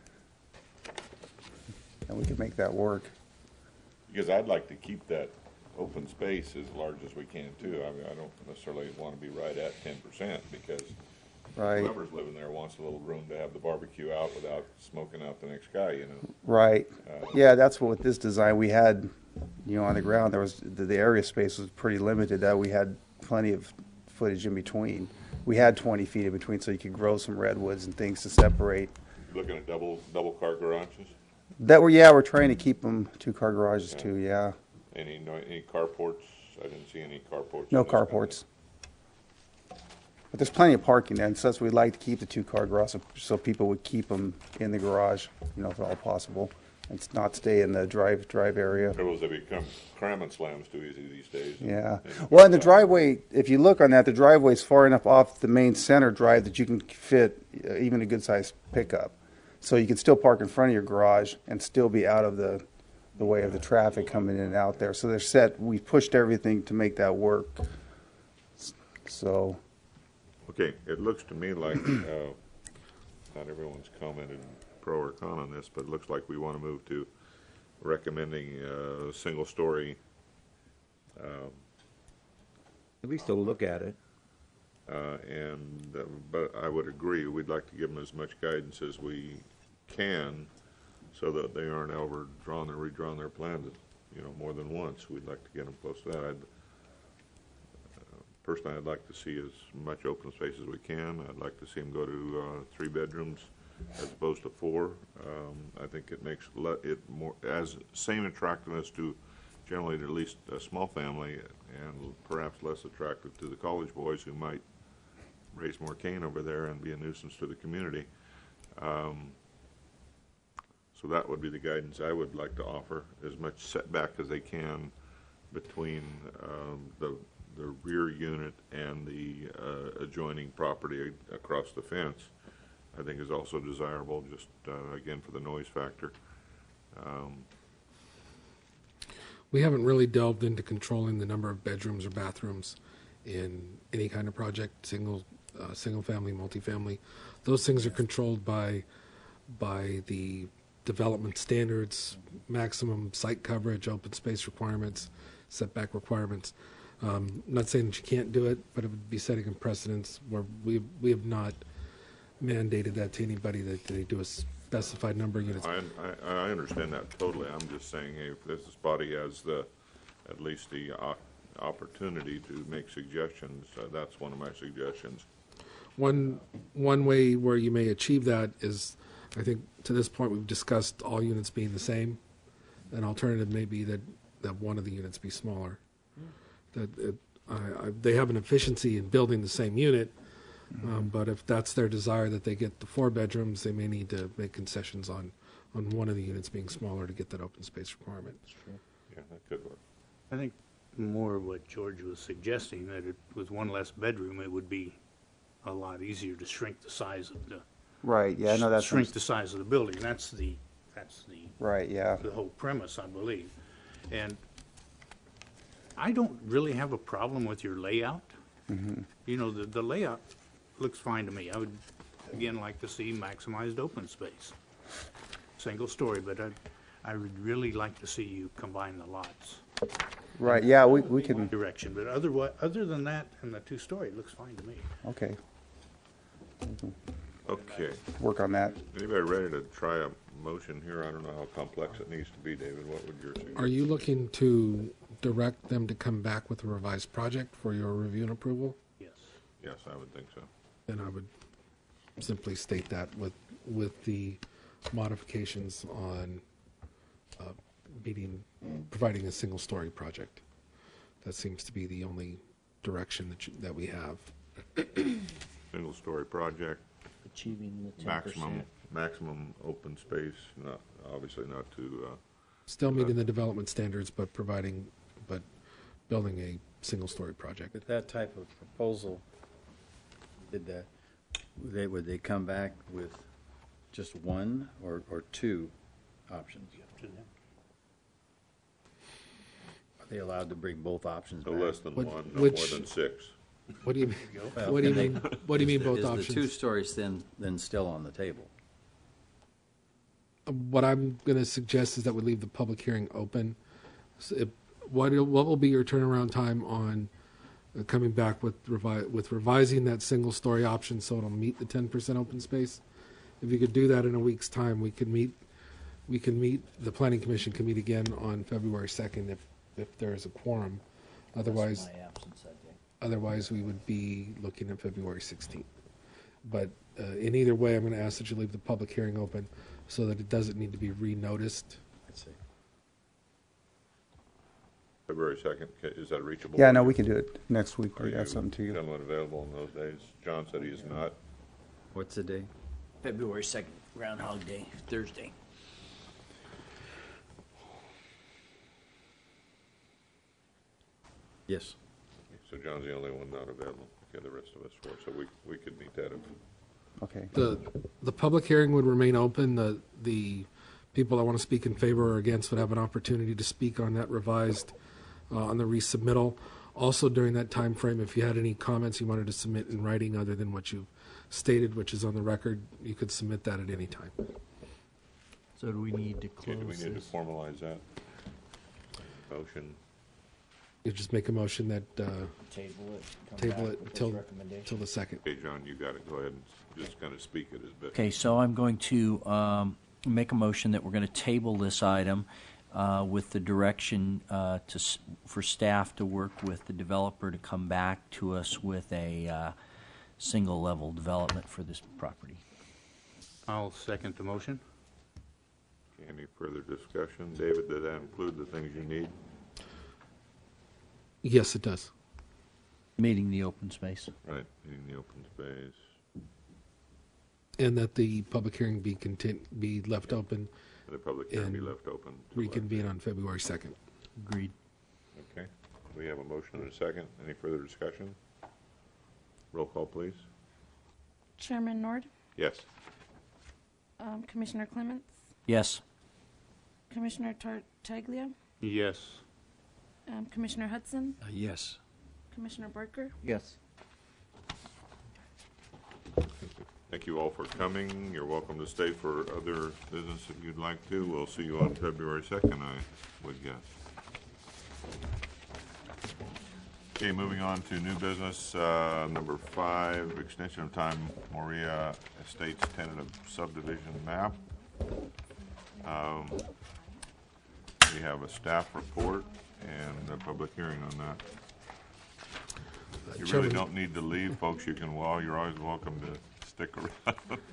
we can make that work. Because I'd like to keep that open space as large as we can too. I mean, I don't necessarily want to be right at 10% because Right. whoever's living there wants a little room to have the barbecue out without smoking out the next guy, you know. Right. Yeah, that's what with this design we had, on the ground. There was the area space was pretty limited. That we had plenty of footage in between. We had 20 feet in between, so you could grow some redwoods and things to separate. You're looking at double car garages. We're trying to keep them 2-car garages too. Yeah. Any carports? I didn't see any carports. No carports. But there's plenty of parking there, and so that's we'd like to keep the 2-car garage, so people would keep them in the garage, if at all possible, and not stay in the drive area. Troubles, they become cram and slams too easy these days. Yeah. Well, and the driveway, if you look on that, the driveway's far enough off the main center drive that you can fit even a good-sized pickup. So you can still park in front of your garage and still be out of the way of the traffic coming in and out there. So they're set. We pushed everything to make that work. So. Okay, it looks to me like not everyone's commented pro or con on this, but it looks like we want to move to recommending single-story. At least they'll look at it. But I would agree, we'd like to give them as much guidance as we can so that they aren't overdrawn or redrawn their plans, more than once. We'd like to get them close to that. Personally, I'd like to see as much open space as we can. I'd like to see them go to 3 bedrooms as opposed to 4. I think it makes it more same attractiveness to generally at least a small family, and perhaps less attractive to the college boys who might raise more cane over there and be a nuisance to the community. So that would be the guidance I would like to offer, as much setback as they can between the rear unit and the adjoining property across the fence. I think is also desirable, just again for the noise factor. We haven't really delved into controlling the number of bedrooms or bathrooms in any kind of project, single family, multifamily. Those things are controlled by the development standards, maximum site coverage, open space requirements, setback requirements. I'm not saying that you can't do it, but it would be setting a precedence where we have not mandated that to anybody, that they do a specified number of units. I understand that totally. I'm just saying, hey, if this body has at least the opportunity to make suggestions, that's one of my suggestions. One way where you may achieve that is, I think to this point we've discussed all units being the same. An alternative may be that one of the units be smaller. They have an efficiency in building the same unit, but if that's their desire that they get the 4 bedrooms, they may need to make concessions on one of the units being smaller to get that open space requirement. Yeah, that could work. I think more what George was suggesting, that with one less bedroom, it would be a lot easier to shrink the size of the Right. Yeah. No, that's shrink the size of the building. That's the right. Yeah. the whole premise, I believe. And I don't really have a problem with your layout. Mm-hmm. The layout looks fine to me. I would, again, like to see maximized open space. Single story, but I would really like to see you combine the lots. Right. Yeah. We can. Direction, but other than that, and the 2-story, it looks fine to me. Okay. Okay. Work on that. Anybody ready to try a motion here? I don't know how complex it needs to be, David. What would your suggestion? Are you looking to direct them to come back with a revised project for your review and approval? Yes. Yes, I would think so. Then I would simply state that with the modifications on providing a single-story project. That seems to be the only direction that we have. Single-story project. Achieving the 10%. Maximum open space, obviously not to. Still meeting the development standards, but building a single-story project. With that type of proposal, would they come back with just 1 or 2 options? They allowed to bring both options No back. less than What- one, no which- more than 6. What do you mean? Well, What do you can they- mean? What do you mean both is options? the 2 stories then still on the table? What I'm going to suggest is that we leave the public hearing open. So what will be your turnaround time on coming back with revising that single story option so it'll meet the 10% open space? If you could do that in a week's time, we can meet. The Planning Commission can meet again on February 2nd if there is a quorum. Otherwise, That's my absence that day. otherwise we would be looking at February 16th. But in either way, I'm going to ask that you leave the public hearing open so that it doesn't need to be re-noticed. I see. February 2nd, is that reachable? Yeah, no, we can do it next week. Are We you got something to you. gentlemen available on those days? John said he is not. What's the day? February 2nd, Groundhog Day, Thursday. Yes. So John's the only one not available. Okay, the rest of us were, so we could meet that if. Okay. The public hearing would remain open. The people that want to speak in favor or against would have an opportunity to speak on that revised, on the resubmittal. Also during that time frame, if you had any comments you wanted to submit in writing other than what you stated, which is on the record, you could submit that at any time. So do we need to Okay, close do we need to this? formalize that motion? You just make a motion that Table it, come table back it with this till recommendation? the 2nd. Okay, John, you got it. Go ahead and just kind of speak it as best. Okay, so I'm going to make a motion that we're going to table this item with the direction for staff to work with the developer to come back to us with a single-level development for this property. I'll second the motion. Okay, any further discussion? David, did that include the things you need? Yes, it does. Meeting the open space. Right, in the open space. And that the public hearing be left open. And the public hearing be and left open. Reconvene on February 2nd. Agreed. Okay, we have a motion and a second. Any further discussion? Roll call, please. Chairman Nord, Yes. Commissioner Clements, Yes. Commissioner Tartaglia, Yes. Commissioner Hudson, Yes. Commissioner Barker. Yes. Thank you all for coming. You're welcome to stay for other business if you'd like to. We'll see you on February 2nd, I would guess. Okay, moving on to new business, number 5, extension of time, Moria Estates tentative subdivision map. We have a staff report and a public hearing on that. You really Chairman- don't need to leave, folks. You can, well, you're always welcome to stick around.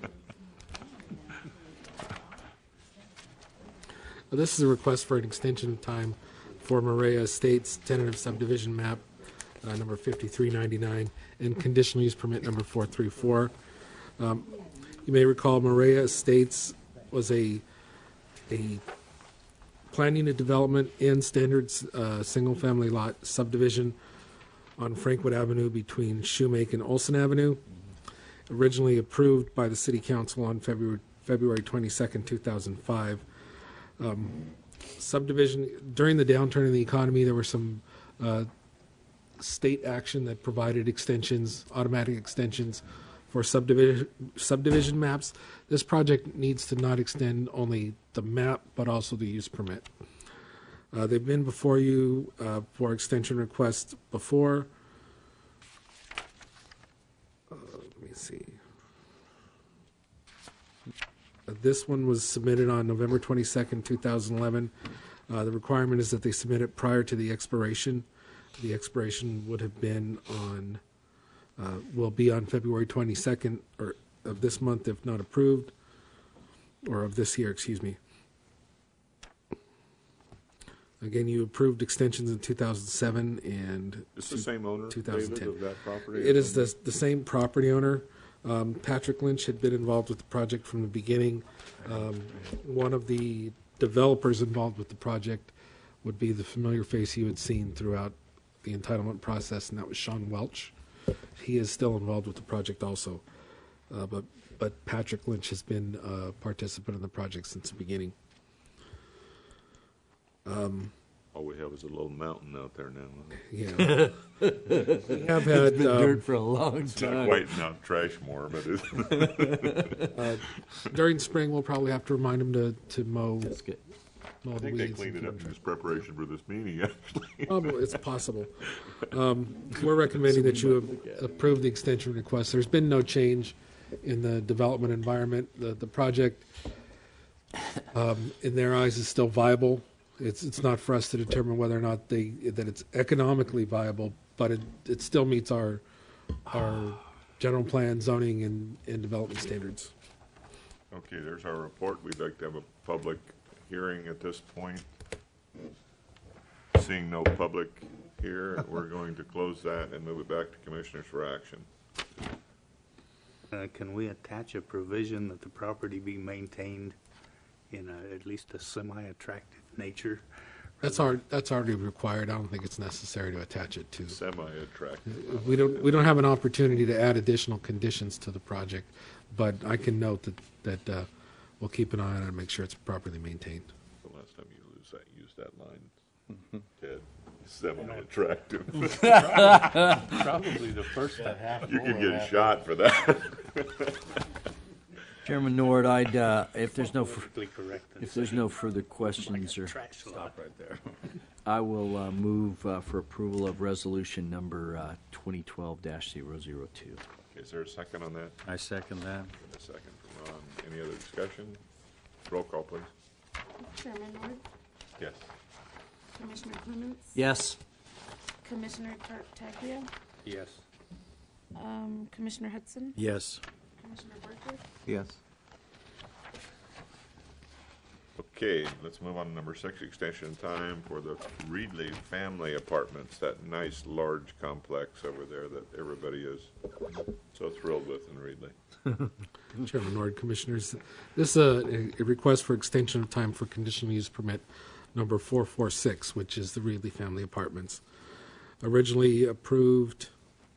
This is a request for an extension of time for Maria Estates tentative subdivision map, number 5399, and conditional use permit number 434. You may recall Maria Estates was a planning and development and standards single-family lot subdivision on Frankwood Avenue between Shoemake and Olson Avenue, originally approved by the City Council on February 22nd, 2005. Subdivision, during the downturn in the economy, there were some state action that provided extensions, automatic extensions for subdivision maps. This project needs to not extend only the map, but also the use permit. They've been before you for extension requests before. Let me see. This one was submitted on November 22nd, 2011. The requirement is that they submit it prior to the expiration. The expiration would have been on, will be on February 22nd or of this month if not approved, or of this year, excuse me. Again, you approved extensions in 2007 and It's the same owner, 2010. David, of that property? It is the same property owner. Patrick Lynch had been involved with the project from the beginning. One of the developers involved with the project would be the familiar face you had seen throughout the entitlement process, and that was Sean Welch. He is still involved with the project also. But Patrick Lynch has been a participant in the project since the beginning. All we have is a little mountain out there now. Yeah. We have had It's been dirt for a long It's time. not quite Mount Trashmore, but it's. during spring, we'll probably have to remind them to mow. Mow I the think they weeds cleaned and it up in this preparation for this meeting, actually. Probably, it's possible. We're recommending that you approve the extension request. There's been no change in the development environment. The project, in their eyes, is still viable. It's not for us to determine whether or not that it's economically viable, but it still meets our general plan, zoning, and development standards. Okay, there's our report. We'd like to have a public hearing at this point. Seeing no public here, we're going to close that and move it back to commissioners for action. Can we attach a provision that the property be maintained in at least a semi-attractive nature? That's already required. I don't think it's necessary to attach it to. Semi-attractive. We don't have an opportunity to add additional conditions to the project, but I can note that we'll keep an eye on it and make sure it's properly maintained. The last time you used that line, Ted, semi-attractive. Probably the first half. You could get shot for that. Chairman Nord, if there's no further questions or Stop right there. I will move for approval of resolution number 2012-002. Is there a second on that? I second that. A second from Ron. Any other discussion? Roll call, please. Chairman Nord, Yes. Commissioner Clements, Yes. Commissioner Tartaglia, Yes. Commissioner Hudson, Yes. Commissioner Barker. Yes. Okay, let's move on to number 6, extension time for the Reedley Family Apartments, that nice large complex over there that everybody is so thrilled with in Reedley. Chairman Nord, Commissioners, this is a request for extension of time for conditional use permit number 446, which is the Reedley Family Apartments. Originally approved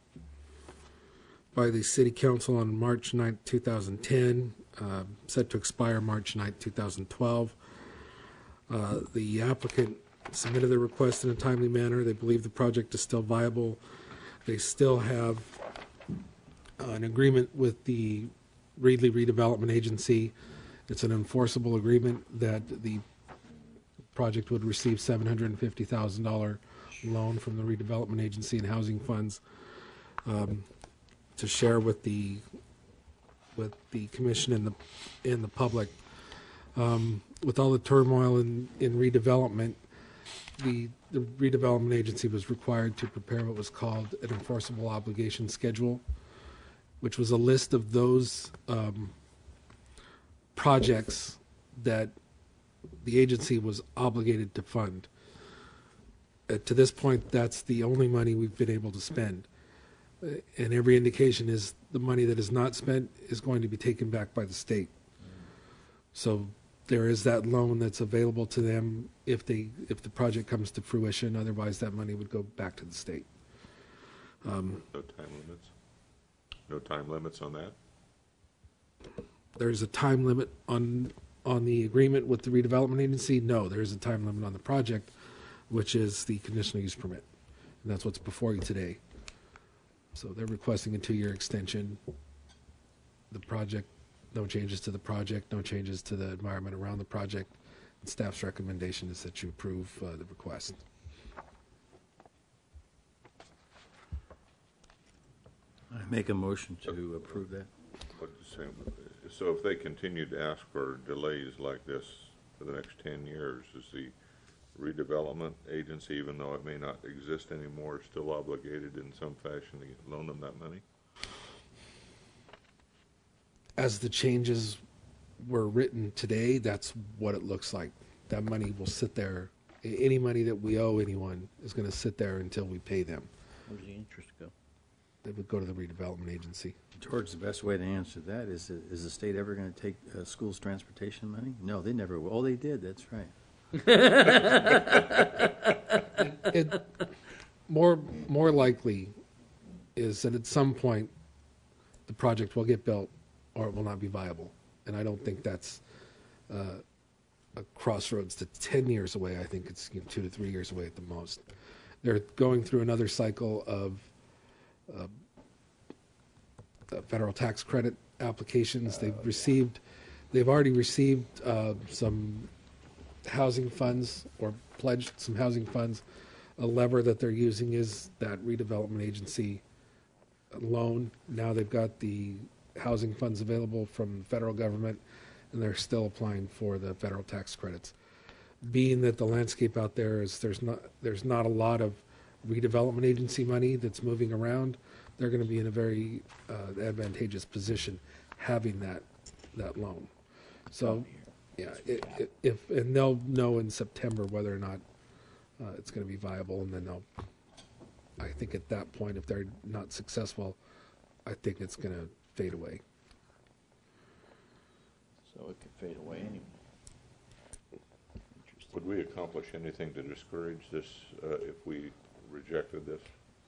by the City Council on March 9, 2010, set to expire March 9, 2012. The applicant submitted their request in a timely manner. They believe the project is still viable. They still have an agreement with the Reedley Redevelopment Agency. It's an enforceable agreement that the project would receive $750,000 loan from the Redevelopment Agency and housing funds to share with the commission and the public. With all the turmoil in redevelopment, the redevelopment agency was required to prepare what was called an enforceable obligation schedule, which was a list of those projects that the agency was obligated to fund. To this point, that's the only money we've been able to spend. And every indication is the money that is not spent is going to be taken back by the state. So there is that loan that's available to them if the project comes to fruition. Otherwise, that money would go back to the state. No time limits? No time limits on that? There's a time limit on the agreement with the redevelopment agency. No, there is a time limit on the project, which is the conditional use permit. And that's what's before you today. So they're requesting a 2-year extension. The project, no changes to the project, no changes to the environment around the project. And staff's recommendation is that you approve the request. I make a motion to approve that. So if they continue to ask for delays like this for the next 10 years, is the redevelopment agency, even though it may not exist anymore, still obligated in some fashion to loan them that money? As the changes were written today, that's what it looks like. That money will sit there. Any money that we owe anyone is going to sit there until we pay them. Where's the interest go? It would go to the redevelopment agency. George, the best way to answer that is the state ever going to take schools' transportation money? No, they never will. Oh, they did. That's right. More likely is that at some point the project will get built or it will not be viable. And I don't think that's a crossroads to 10 years away. I think it's 2 to 3 years away at the most. They're going through another cycle of federal tax credit applications. They've already received some housing funds or pledged some housing funds. A lever that they're using is that redevelopment agency loan. Now they've got the housing funds available from the federal government, and they're still applying for the federal tax credits. Being that the landscape out there is there's not a lot of redevelopment agency money that's moving around, they're going to be in a very advantageous position having that loan. So, yeah, and they'll know in September whether or not it's going to be viable, and then I think at that point, if they're not successful, I think it's going to fade away. So it could fade away anyway. Would we accomplish anything to discourage this if we rejected this?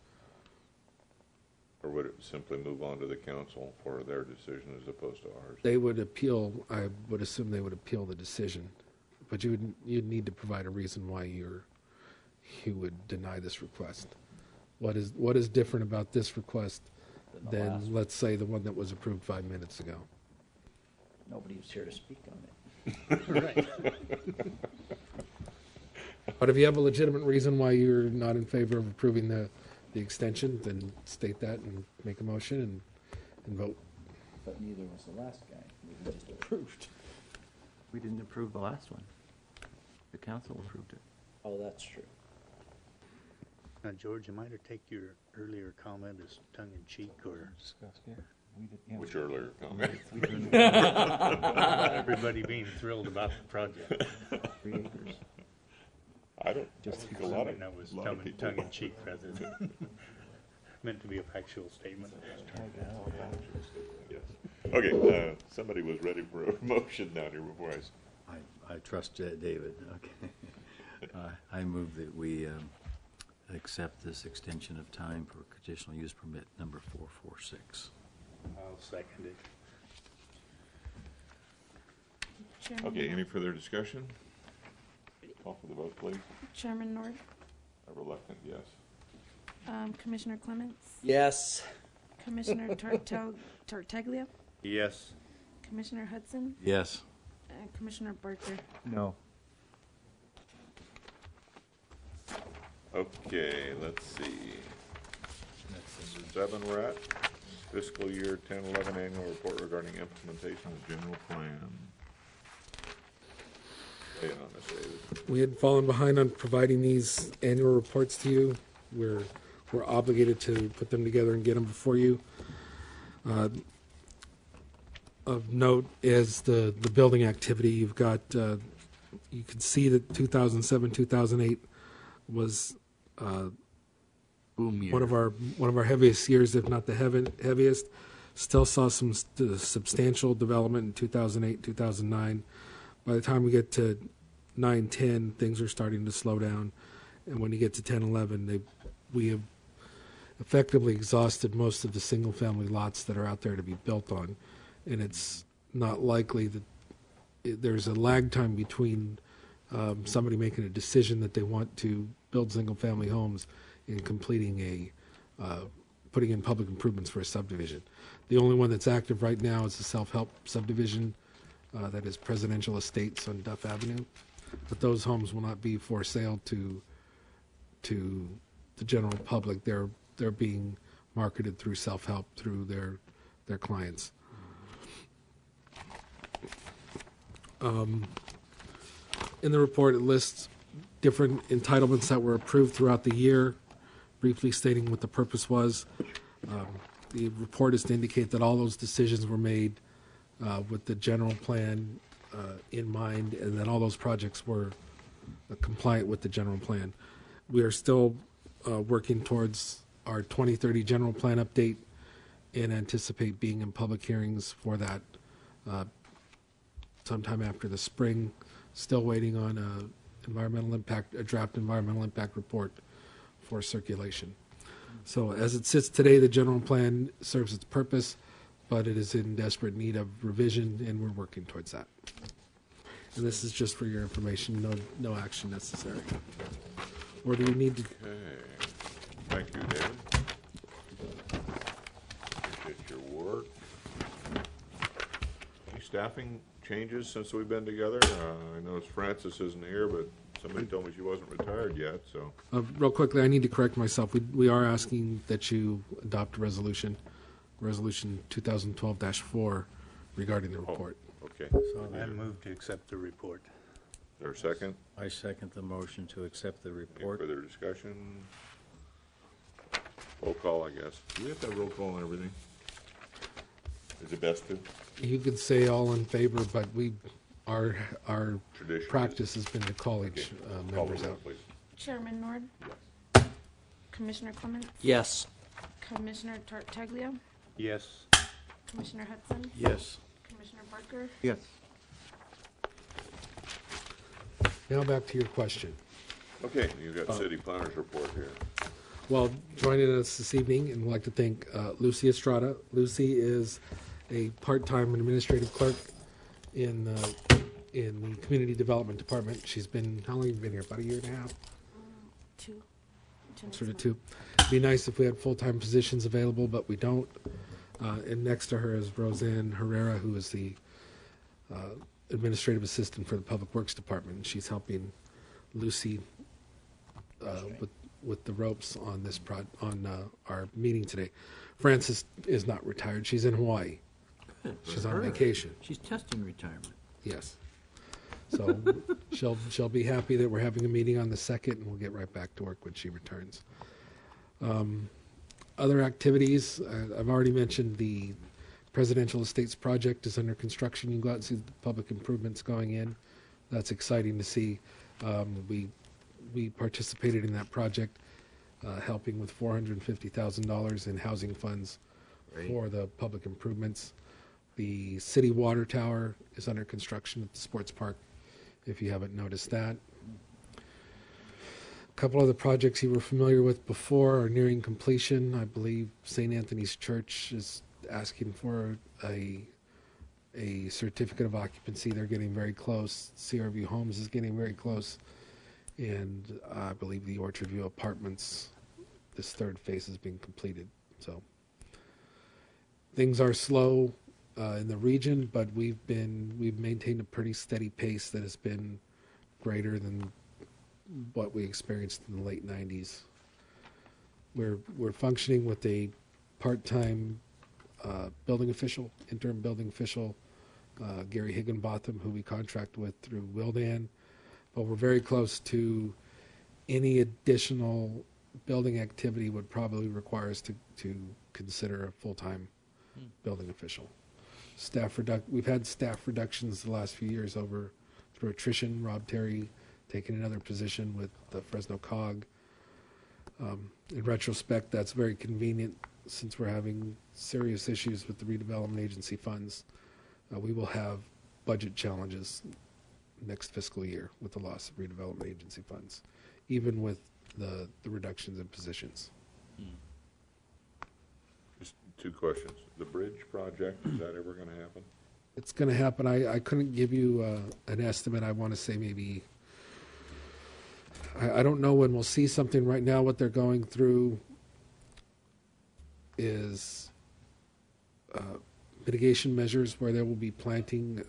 Or would it simply move on to the council for their decision as opposed to ours? They would appeal. I would assume they would appeal the decision, but you'd need to provide a reason why you would deny this request. What is different about this request than let's say the one that was approved 5 minutes ago? Nobody was here to speak on it. Right. But if you have a legitimate reason why you're not in favor of approving the extension, then state that and make a motion and vote. But neither was the last guy. We just approved. We didn't approve the last one. The council approved it. Oh, that's true. Now, George, am I to take your earlier comment as tongue-in-cheek or? Which earlier comment? Everybody being thrilled about the project. 3 acres. I don't think a lot of that was people. tongue-in-cheek rather than meant to be a factual statement. Yes. Okay, somebody was ready for a motion down here before I trust David. Okay. I move that we accept this extension of time for conditional use permit number 446. I'll second it. Chairman Okay, Nord? any further discussion? Call for the vote, please. Chairman Nord? A reluctant yes. Commissioner Clements? Yes. Commissioner Tartaglia? Yes. Commissioner Hudson? Yes. And Commissioner Barker? No. Okay, let's see. Number 7 we're at. Fiscal year 10-11 annual report regarding implementation of general plan. Lay it on us, David. We had fallen behind on providing these annual reports to you. We're obligated to put them together and get them before you. Of note is the building activity. You've got you can see that 2007, 2008 was Boom year. one of our heaviest years, if not the heaviest. Still saw some substantial development in 2008, 2009. By the time we get to 9, 10, things are starting to slow down, and when you get to 10, 11, we have effectively exhausted most of the single-family lots that are out there to be built on, and it's not likely that there's a lag time between somebody making a decision that they want to build single-family homes and completing putting in public improvements for a subdivision. The only one that's active right now is the self-help subdivision that is Presidential Estates on Duff Avenue, but those homes will not be for sale to the general public. They're being marketed through self-help through their clients. In the report, it lists different entitlements that were approved throughout the year, briefly stating what the purpose was. The report is to indicate that all those decisions were made with the general plan in mind, and that all those projects were compliant with the general plan. We are still working towards our 2030 general plan update and anticipate being in public hearings for that sometime after the spring. Still waiting on a draft environmental impact report for circulation. So as it sits today, the general plan serves its purpose, but it is in desperate need of revision, and we're working towards that. And this is just for your information, no action necessary. Or do we need to? Okay. Thank you, David. Appreciate your work. Any staffing changes since we've been together? I noticed Frances isn't here, but somebody told me she wasn't retired yet, so. Real quickly, I need to correct myself. We are asking that you adopt a resolution 2012-4, regarding the report. Okay. So I move to accept the report. Is there a second? I second the motion to accept the Any report. further discussion? Roll call, I guess. Do we have to have roll call and everything? Is it best to? You could say all in favor, but our Tradition practice has been to call each Call the members roll, out. please. Chairman Nord? Commissioner Clements? Yes. Commissioner Tartaglia? Yes. Commissioner Hudson? Yes. Commissioner Barker? Yes. Now back to your question. Okay, you've got city planner's report here. Well, joining us this evening, and we'd like to thank Lucy Estrada. Lucy is a part-time administrative clerk in the Community Development Department. She's been, how long have you been here? About a year and a half? Two. Sort of two. It'd be nice if we had full-time positions available, but we don't. And next to her is Roseanne Herrera, who is the administrative assistant for the Public Works Department. And she's helping Lucy with the ropes on this our meeting today. Frances is not retired. She's in Hawaii. She's on vacation. She's testing retirement. Yes. So she'll be happy that we're having a meeting on the 2nd, and we'll get right back to work when she returns. Other activities, I've already mentioned the Presidential Estates project is under construction. You can go out and see the public improvements going in. That's exciting to see. We participated in that project, helping with $450,000 in housing funds for the public improvements. The city water tower is under construction at the sports park, if you haven't noticed that. A couple other projects you were familiar with before are nearing completion. I believe St. Anthony's Church is asking for a certificate of occupancy. They're getting very close. CRV Homes is getting very close. And I believe the Orchard View Apartments, this third phase is being completed. So things are slow in the region, but we've maintained a pretty steady pace that has been greater than what we experienced in the late 90s. We're functioning with a part-time building official, interim building official, Gary Higginbotham, who we contract with through Wildan. But we're very close to any additional building activity would probably require us to consider a full-time building official. We've had staff reductions the last few years through attrition. Rob Terry taking another position with the Fresno COG. In retrospect, that's very convenient since we're having serious issues with the redevelopment agency funds. We will have budget challenges next fiscal year with the loss of redevelopment agency funds, even with the reductions in positions. Just two questions. The bridge project, is that ever going to happen? It's going to happen. I couldn't give you an estimate. I want to say maybe, I don't know when we'll see something. Right now what they're going through is mitigation measures where there will be planting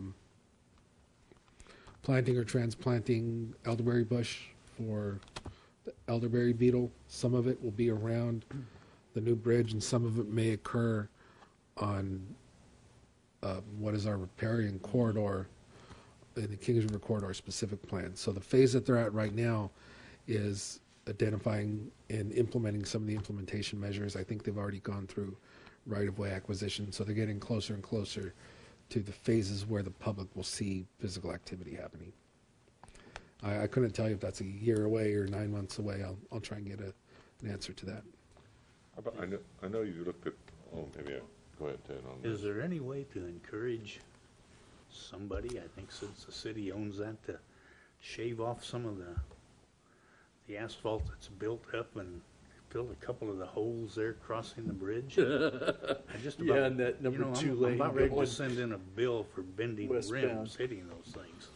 or transplanting elderberry bush for the elderberry beetle. Some of it will be around the new bridge, and some of it may occur on what is our riparian corridor in the Kings River Corridor specific plan. So the phase that they're at right now is identifying and implementing some of the implementation measures. I think they've already gone through right-of-way acquisition, so they're getting closer and closer to the phases where the public will see physical activity happening. I couldn't tell you if that's a year away or 9 months away. I'll try and get an answer to that. I know you looked at, maybe go ahead, Ted, on this. Is there any way to encourage somebody, I think since the city owns that, to shave off some of the asphalt that's built up and fill a couple of the holes there crossing the bridge? I just about, and that number 2 lane I'm about ready going to send in a bill for bending westbound. rims hitting those things.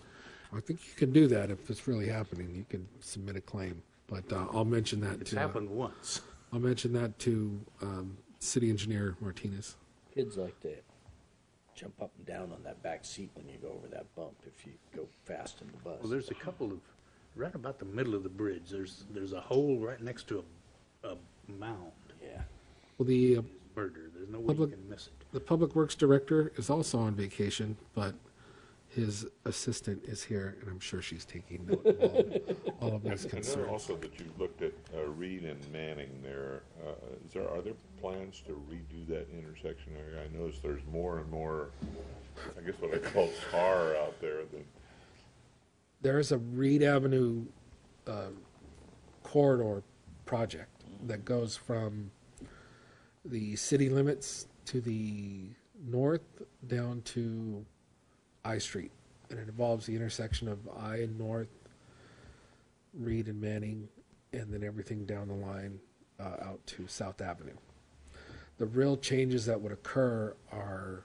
I think you can do that if it's really happening. You can submit a claim, but I'll mention that. It's to, happened once. I'll mention that to City Engineer Martinez. Kids like to jump up and down on that back seat when you go over that bump if you go fast in the bus. Well, there's a couple of, right about the middle of the bridge, there's a hole right next to a mound. Yeah. Well, the Murder. There's no way you can miss it. The Public Works Director is also on vacation, but his assistant is here, and I'm sure she's taking note of all of these And concerns. also that you looked at Reed and Manning there. Are there plans to redo that intersection area? I notice there's more and more, I guess what I call tar out there. There is a Reed Avenue corridor project that goes from the city limits to the north down to I Street, and it involves the intersection of I and North, Reed and Manning, and then everything down the line out to South Avenue. The real changes that would occur are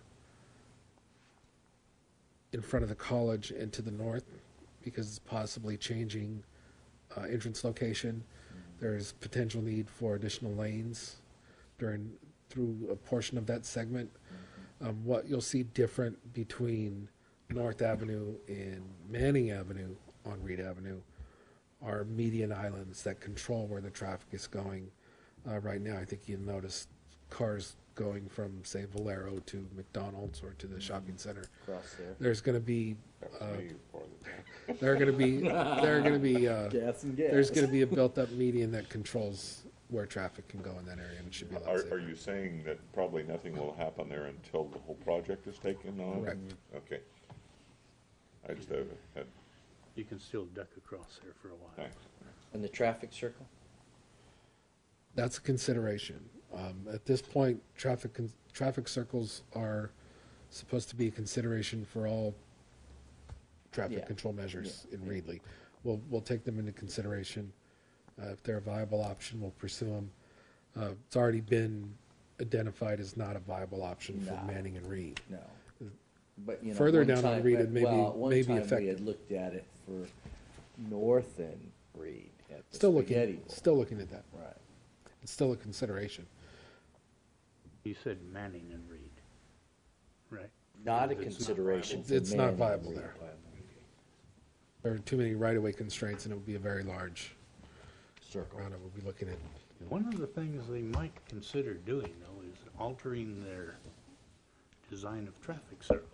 in front of the college and to the north, because it's possibly changing entrance location. There's potential need for additional lanes through a portion of that segment. What you'll see different between North Avenue and Manning Avenue on Reed Avenue are median islands that control where the traffic is going. Right now, I think you'll notice cars going from, say, Valero to McDonald's or to the shopping center. Across there. There's going to be Gas there's going and gas. to be a built-up median that controls where traffic can go in that area, and it should be a lot safer. Are you saying that probably nothing will happen there until the whole project is taken on? Correct. Okay. I just had. You can still duck across there for a while. Thanks. And the traffic circle? That's a consideration. At this point, traffic circles are supposed to be a consideration for all traffic control measures in Reedley. We'll take them into consideration. If they're a viable option, we'll pursue them. It's already been identified as not a viable option for Manning and Reed. No. But, you know, Further one down time- on Reed, it may one be time we effective. had looked at it for North and Reed at the Still Spaghetti Bowl. looking at that. Right. It's still a consideration. You said Manning and Reed, right? Not a It's not consideration viable. for It's not Manning and viable Reed. there. There are too many right-of-way constraints, and it would be a very large circle. We'll be looking at. One of the things they might consider doing, though, is altering their design of traffic circles.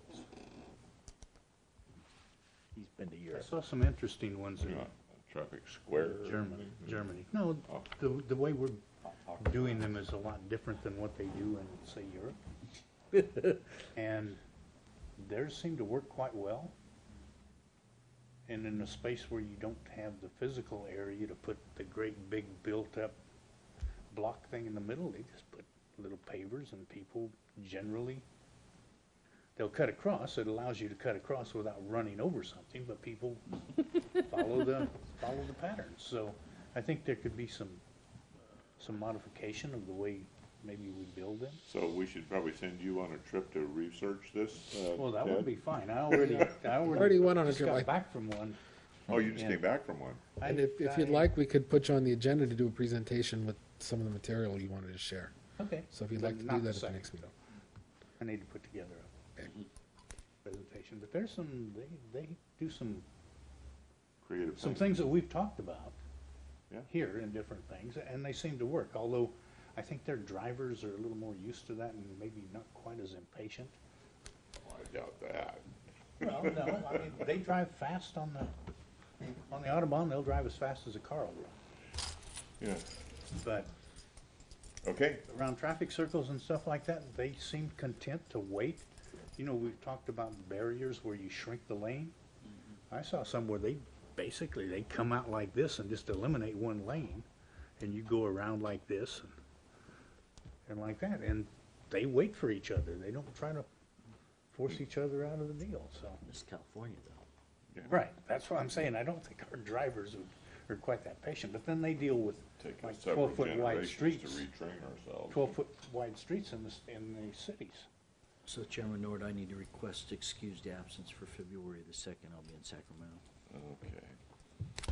He's been to I Europe. saw some interesting ones in Traffic square. Germany. No, the way we're doing them is a lot different than what they do in, say, Europe. And theirs seem to work quite well. And in a space where you don't have the physical area to put the great big built-up block thing in the middle, they just put little pavers, and people generally, they'll cut across. It allows you to cut across without running over something, but people follow the patterns. So I think there could be some modification of the way maybe we build them. So we should probably send you on a trip to research this, Well, that Ted? would be fine. I already went on a just trip. got back from one. Oh, you just And came back from one? And if you'd like, we could put you on the agenda to do a presentation with some of the material you wanted to share. Okay. So if you'd But like to not do the that at the second. next meeting. I need to put together a presentation, but there's some, they do some Creative things that we've talked about Yeah. here in different things, and they seem to work, although I think their drivers are a little more used to that and maybe not quite as impatient. I doubt that. Well, no, I mean, they drive fast on the Autobahn, they'll drive as fast as a car will run. Yeah. But Okay. around traffic circles and stuff like that, they seem content to wait. You know, we've talked about barriers where you shrink the lane. I saw some where they come out like this and just eliminate one lane, and you go around like this and like that, and they wait for each other. They don't try to force each other out of the deal, so. It's California, though. Right, that's what I'm saying. I don't think our drivers are quite that patient, but then they deal with Take like several 12-foot wide generations streets. to retrain ourselves. 12-foot wide streets in the cities. So Chairman Nord, I need to request excused absence for February the 2nd. I'll be in Sacramento. Okay.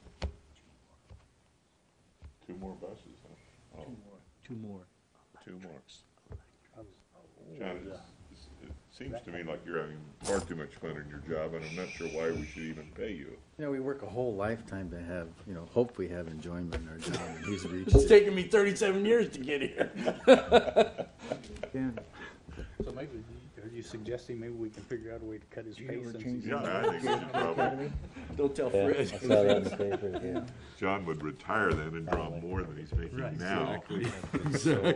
2 more buses, huh? Oh. Two more. 2 more. John, it seems to me like you're having far too much fun in your job, and I'm not sure why we should even pay you. You know, we work a whole lifetime to have, hope we have enjoyment in our job, and he's reached It's it. taken me 37 years to get here. Yeah. So maybe, are you suggesting maybe we can figure out a way to cut his pay since he's... Yeah, I think we should probably. Don't tell Yeah, Fred. I saw that in the paper, yeah. John would retire then and draw more than he's making now. Exactly.